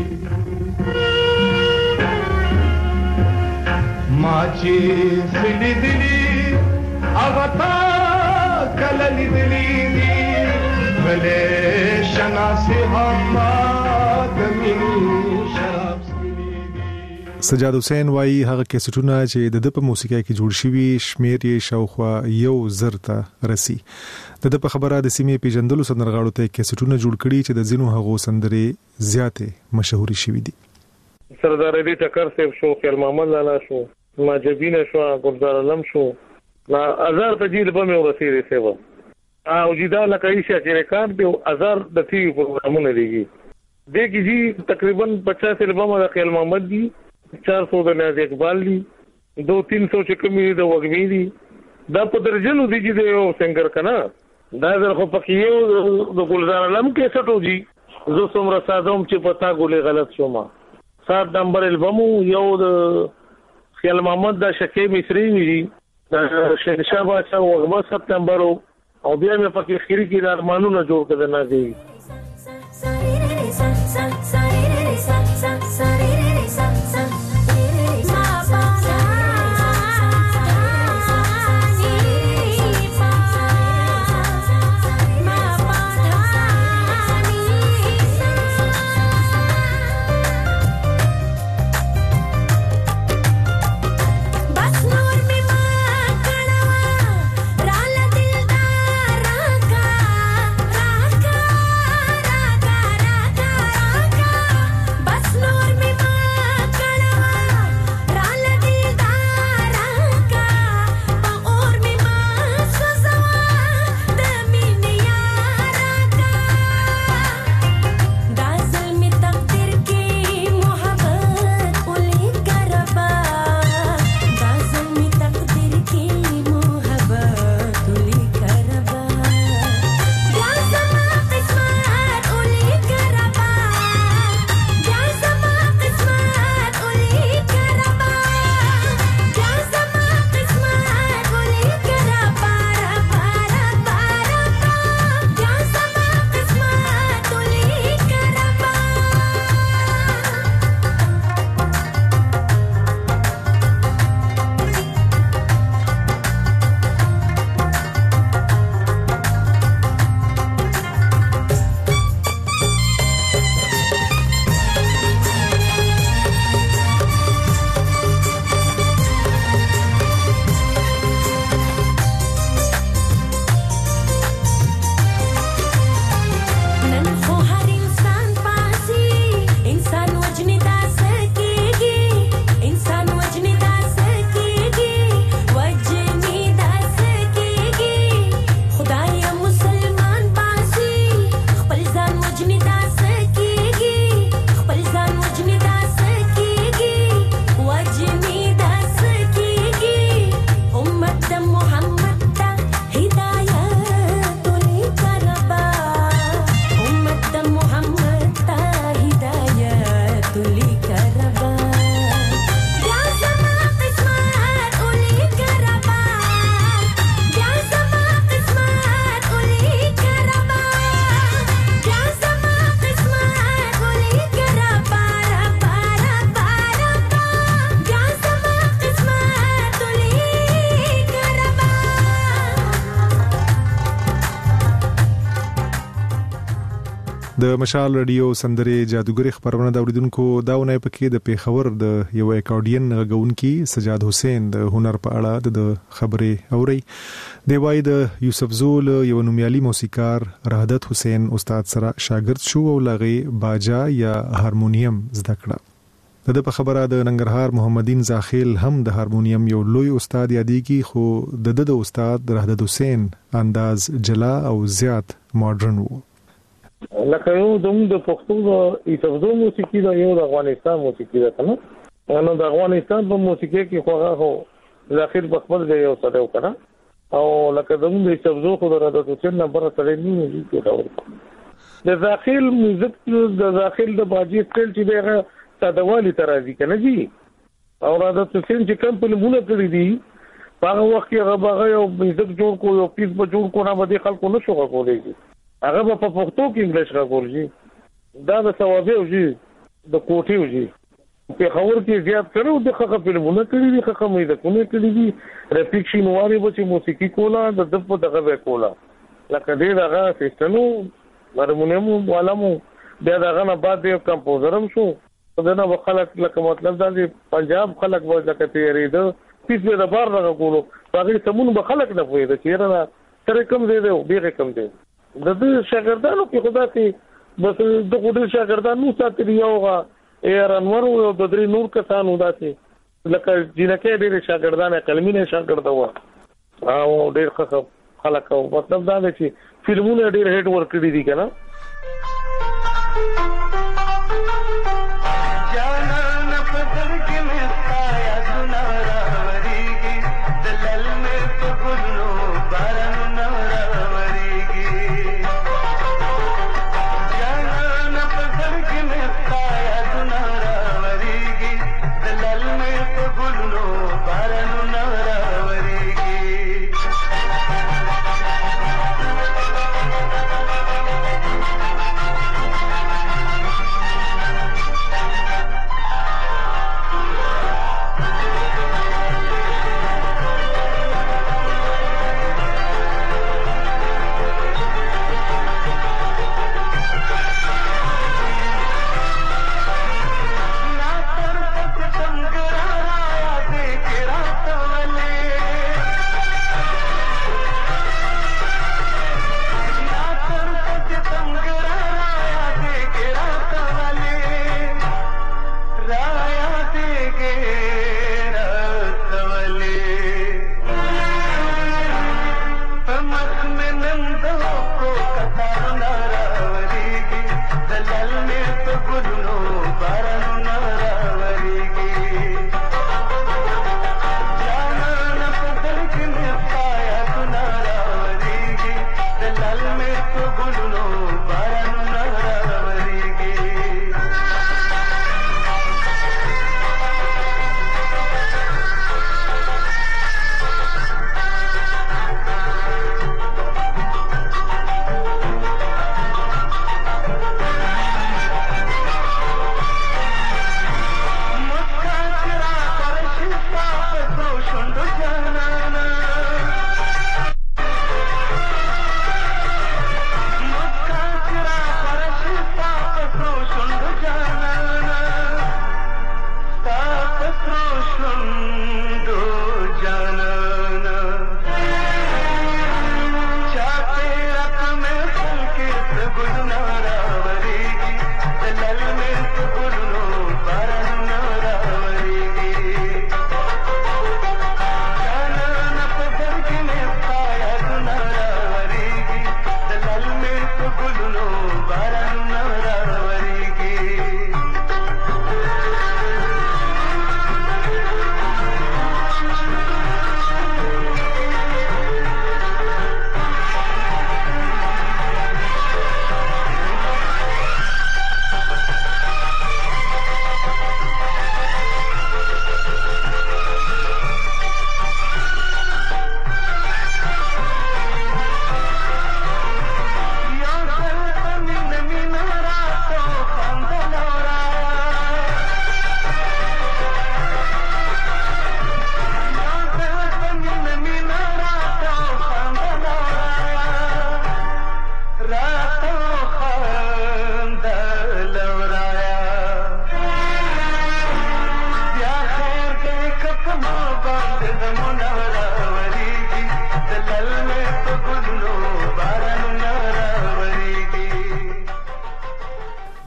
ما چې سلی دلی هغه تا کللی دلی دی غلې شناسی هم د مینې شراب سجاد حسین وایي هغه کیسټونه چې د په موسیقۍ کې جوړ شوي شمیر یې شاوخوا 1000 ته رسی. د په خبره د سیمې پیژندلو سندرغاړو ته کیسټونه جوړ کړي چې د زینو هغو سندرې زیاتې مشهوري شوې دي. سردار علي ټکر صاحب شو، خیال محمد لالا شو، ماجبین شو، ګلزار علم شو، نا هزار تجیل به مې ورسېږي سیوا او جدا لکه ایشا چې ریکارډ دی هزار د ټي وي پروګرامونه لګي دغه جی تقریبا 50 البم د خیال محمد دی 400 د نیاز اقبال دی 200-300 چې کمی د وګمی دی دا په درجنو دی چې یو سنگر کنا دا در خو پکې یو د ګلزار علم کې سټو جی زه څومره سادوم چې پتا ګولې غلط شوم 7 نمبر البم یو د خیال محمد د شکی مصری وی د شهنشاه بادشاہ وګما سپتمبر او بیا مې پکې خيري کې د ارمانونو جوړ کړل نه دی د مشال رادیو سندره جادوګری خبرونه د اوریدونکو داونه پکې د پیښور د یو اکارډین غونکي سجاد حسین د هنر په اړه د خبرې اوري دی وای د یوسف زول یو نومیالي موسیقار راحت حسین استاد سره شاګرد شو او لغه باجا یا هارمونیم زده کړه د په خبره د ننګرهار محمدین زاخیل هم د هارمونیم یو لوی استاد یادېږي خو د استاد راحت حسین انداز جلا او زیات ماډرن وو لکه یو د پښتو د ایتفزو موسیقي دا یو د افغانستان موسیقي ده کنه نو د افغانستان په موسیقي کې خو هغه ځاخر بخبل دی یو سره وکړه او لکه د ایتفزو خو د راډیو چن نمبر سره نه کېږي د ځاخر میوزیک د ځاخر د باجی سټایل چې دغه سادهوالي ترازی کنه جی او راډیو چن چې کم په لمونه کړی دي هغه وخت کې هغه باغ یو میوزیک جوړ کو یو پیس به جوړ کو نه باندې خلکو نشو غوړي هغه په پښتو کې انګلیش راغورځي دا د ثوابه وږي د کوټي وږي په خبر کې زیات کړو د خخه فلمونه کړی دي خخه مې د کومه کړی دي رپیکشن واري به موسیقي کولا د دغه دغه کولا لکه دې دغه سیستمو هارمونیم والامو دغه نه بعد یو کمپوزرم شو دا نه خلک لکه مطلب دا چې پنجاب خلک به لکه تیری د پیس به د بار نه کولو هغه سمون به خلک نه پوي د چیرې سره کم دی او ډیر کم دی د دې شاګردانو کې خدا کې بس د خودي شاګردانو ساتري یوغه ایر انور او د درې نور کسانو داسې لکه جنکه ډېر شاګردانه کلمینه شاګرد و او ډېر خلک او مطلب دا دی چې فلمونه ډېر هټ ورک کړی دي کنه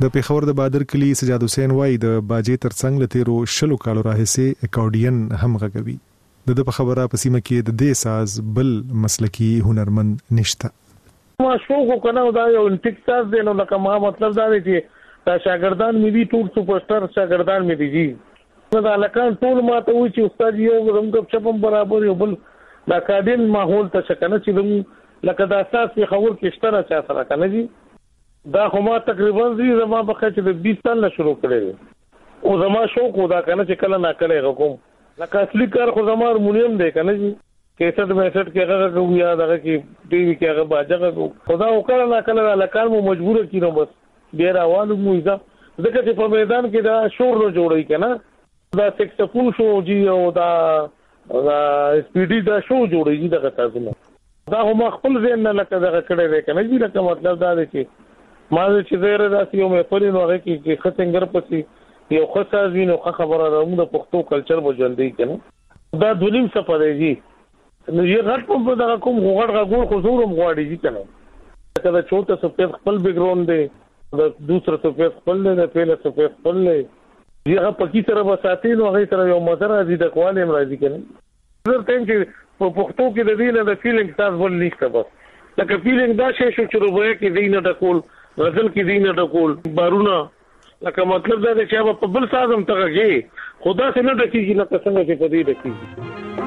د پیښور د بادر کلی سجاد حسین وای د باجې ترڅنګ له تیرو 10 کالو راهیسې اکارډین هم غږوي. د په خبره په سیمه کې د دې ساز بل مسلکی هنرمند نشته. ما شوق وکنه دا یو ټیکساس دی نو لکه ما مطلب دا دی چې دا شاګردان مې دي ټول سپورټر شاګردان مې دي جی دا لکان ټول ما ته وی چې استاد یو زموږ چپم برابر یو بل دا کادن ماحول ته څنګه چې زموږ لکه دا اساس په خبر کې شتره چا سره کنه جی دا خو ما تقریبا زی زما په خچ د 20 سال نه شروع کړی او زما شوق ودا کنه چې کله نا کړی غوم لکه اصلي کار خو زما هارمونیم دی کنه جی کیسټ میسټ کې هغه کوم یا دغه کې ټي وي کې هغه باجه کو خدا وکړه نا کله لکان مو مجبور کینو بس ډیر اوالو مو ځکه چې په میدان کې دا شور نه جوړی کنه دا سکسفون شو جی او دا سپیډي دا شو جوړی دغه تاسو نه دا هم خپل ځین نه لکه دغه کړه دی کنه جی لکه مطلب دا دی چې ما چې زیره داسې یو مې پرې نو هغه کې خڅنګر پسې یو خاصه وینو خبره راوړم د پښتو کلچر مو ژوندۍ کنه دا دولیم صفه دی نو یې غټ په دغه کوم غوړ غوړ خو زورم غواړي جی کنه دا چوته سپیډ خپل بیک گراوند دی دا دوسر سپیډ خپل دی دا پیله سپیډ خپل دی یې په کی سره وساتې نو هغه سره یو مزر راځي د کوالم راځي کنه زه ټیم چې په پښتو کې د دې نه د فیلینګ تاسو ول نشته بس لکه فیلینګ دا شی شو چې روبه کې دینه ټکول غزل کې دینه ټکول بارونه لکه مطلب دا چې په بل سازم تګږي خدا څخه نه ډکیږي لکه څنګه چې په دې ډکیږي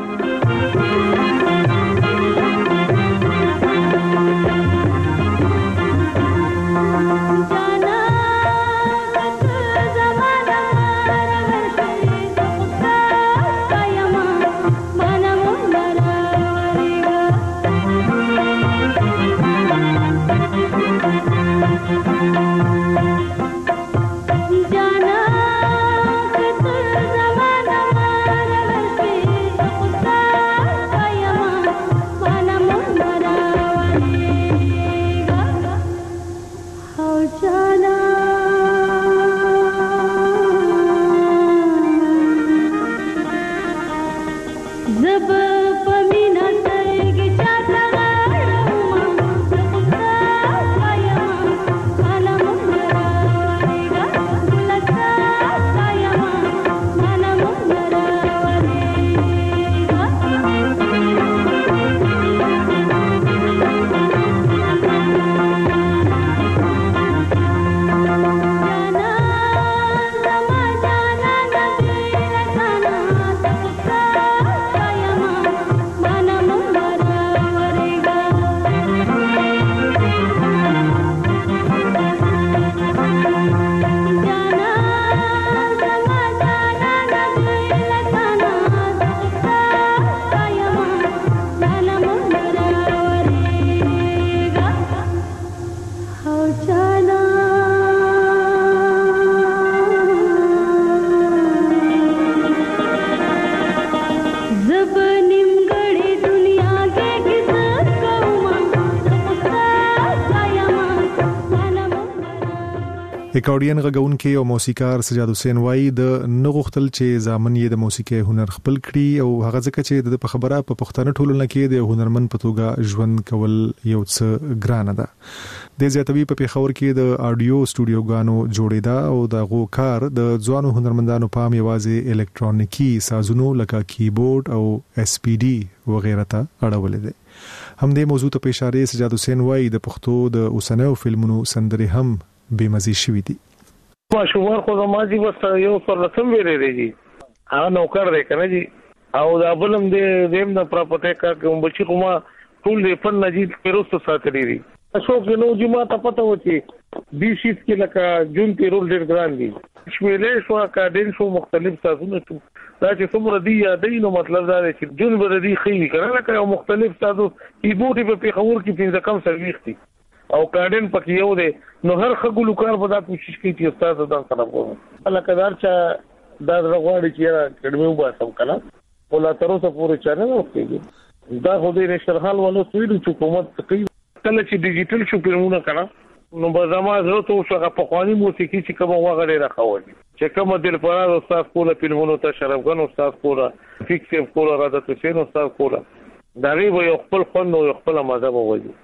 اکارډین غږونکي او موسیقار سجاد حسین وای د نغختل چې زامن یې د موسیقي هنر خپل کړي او هغه ځکه چې د خبره په پښتنه ټولنه کې د هنرمند په توګه ژوند کول یو څه ګرانه ده. د زیاتوي په پیښور کې د اډیو سټوډیوګانو جوړیدا او د غوکار د ځوانو هنرمندانو پام یوازې الکترونیکی سازونو لکه کیبورډ او اس پی ډي وغیرہ ته اړولې ده. همدې موضوع ته په اشاره سجاد حسین وای د پښتو د اوسنیو فلمونو سندري هم به مزي شوی دي. ماشومان خو زماجی بس یو سر رسم ویلې دي هغه نوکر دی کنه جی او دا بلم دې دیم د پراپرټي کا کوم بچی کومه ټول دې فن نجیب پیروست ساتلی دي اشو کې نو جما ته پته وتی بي شیت کې لکه جون تیرول ډېر ګران دي شویلې شو اکاډین شو مختلف سازونه شو دا چې څومره دی یادې نو مطلب دا دی چې جون بردي خېلی کړه لکه یو مختلف سازو کیبورډ په پیښور کې پنځه کم سرویس دي او کارډن پکې یو دی نو هر خګلو کار به دا کوشش کوي چې استاد دا سره کوو لکه دا دا غواړي چې کډمه وباسم کنه ولا تر اوسه پورې چانه نه وکړي دا خو دې نشر حال ولو سویل حکومت کوي کله چې ډیجیټل شو پیرونه کنه نو به زما زه ته څنګه په خواني موسیقي چې کوم وغړې راخول چې کوم دل فراد استاد کوله پیرونه ته شرفګن استاد کوله فکس کوله راځه ته شنو استاد کوله دا ری یو خپل فن او خپل مذهب وایي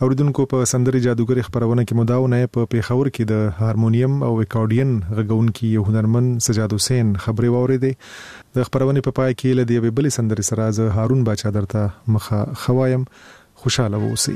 اوریدونکو په سندري جادوګر خبرونه کې مداونه په پیښور کې د هارمونیم او اکورډین غږونکي یو هنرمن سجاد حسین خبري واوریدي د خبرونه په پای کې له دې بلې سندري سره ز هارون باچا درته مخه خوایم خوشاله اوسئ.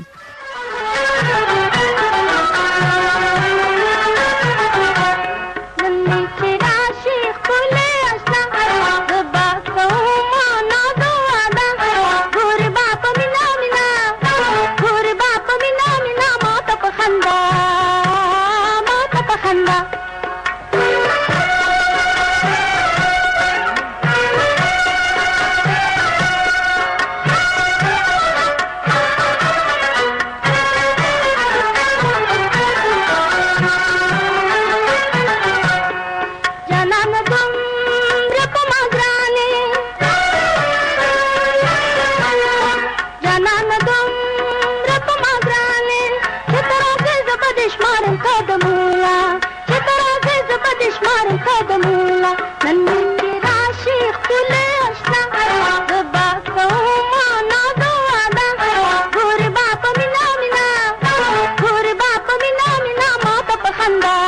Khanda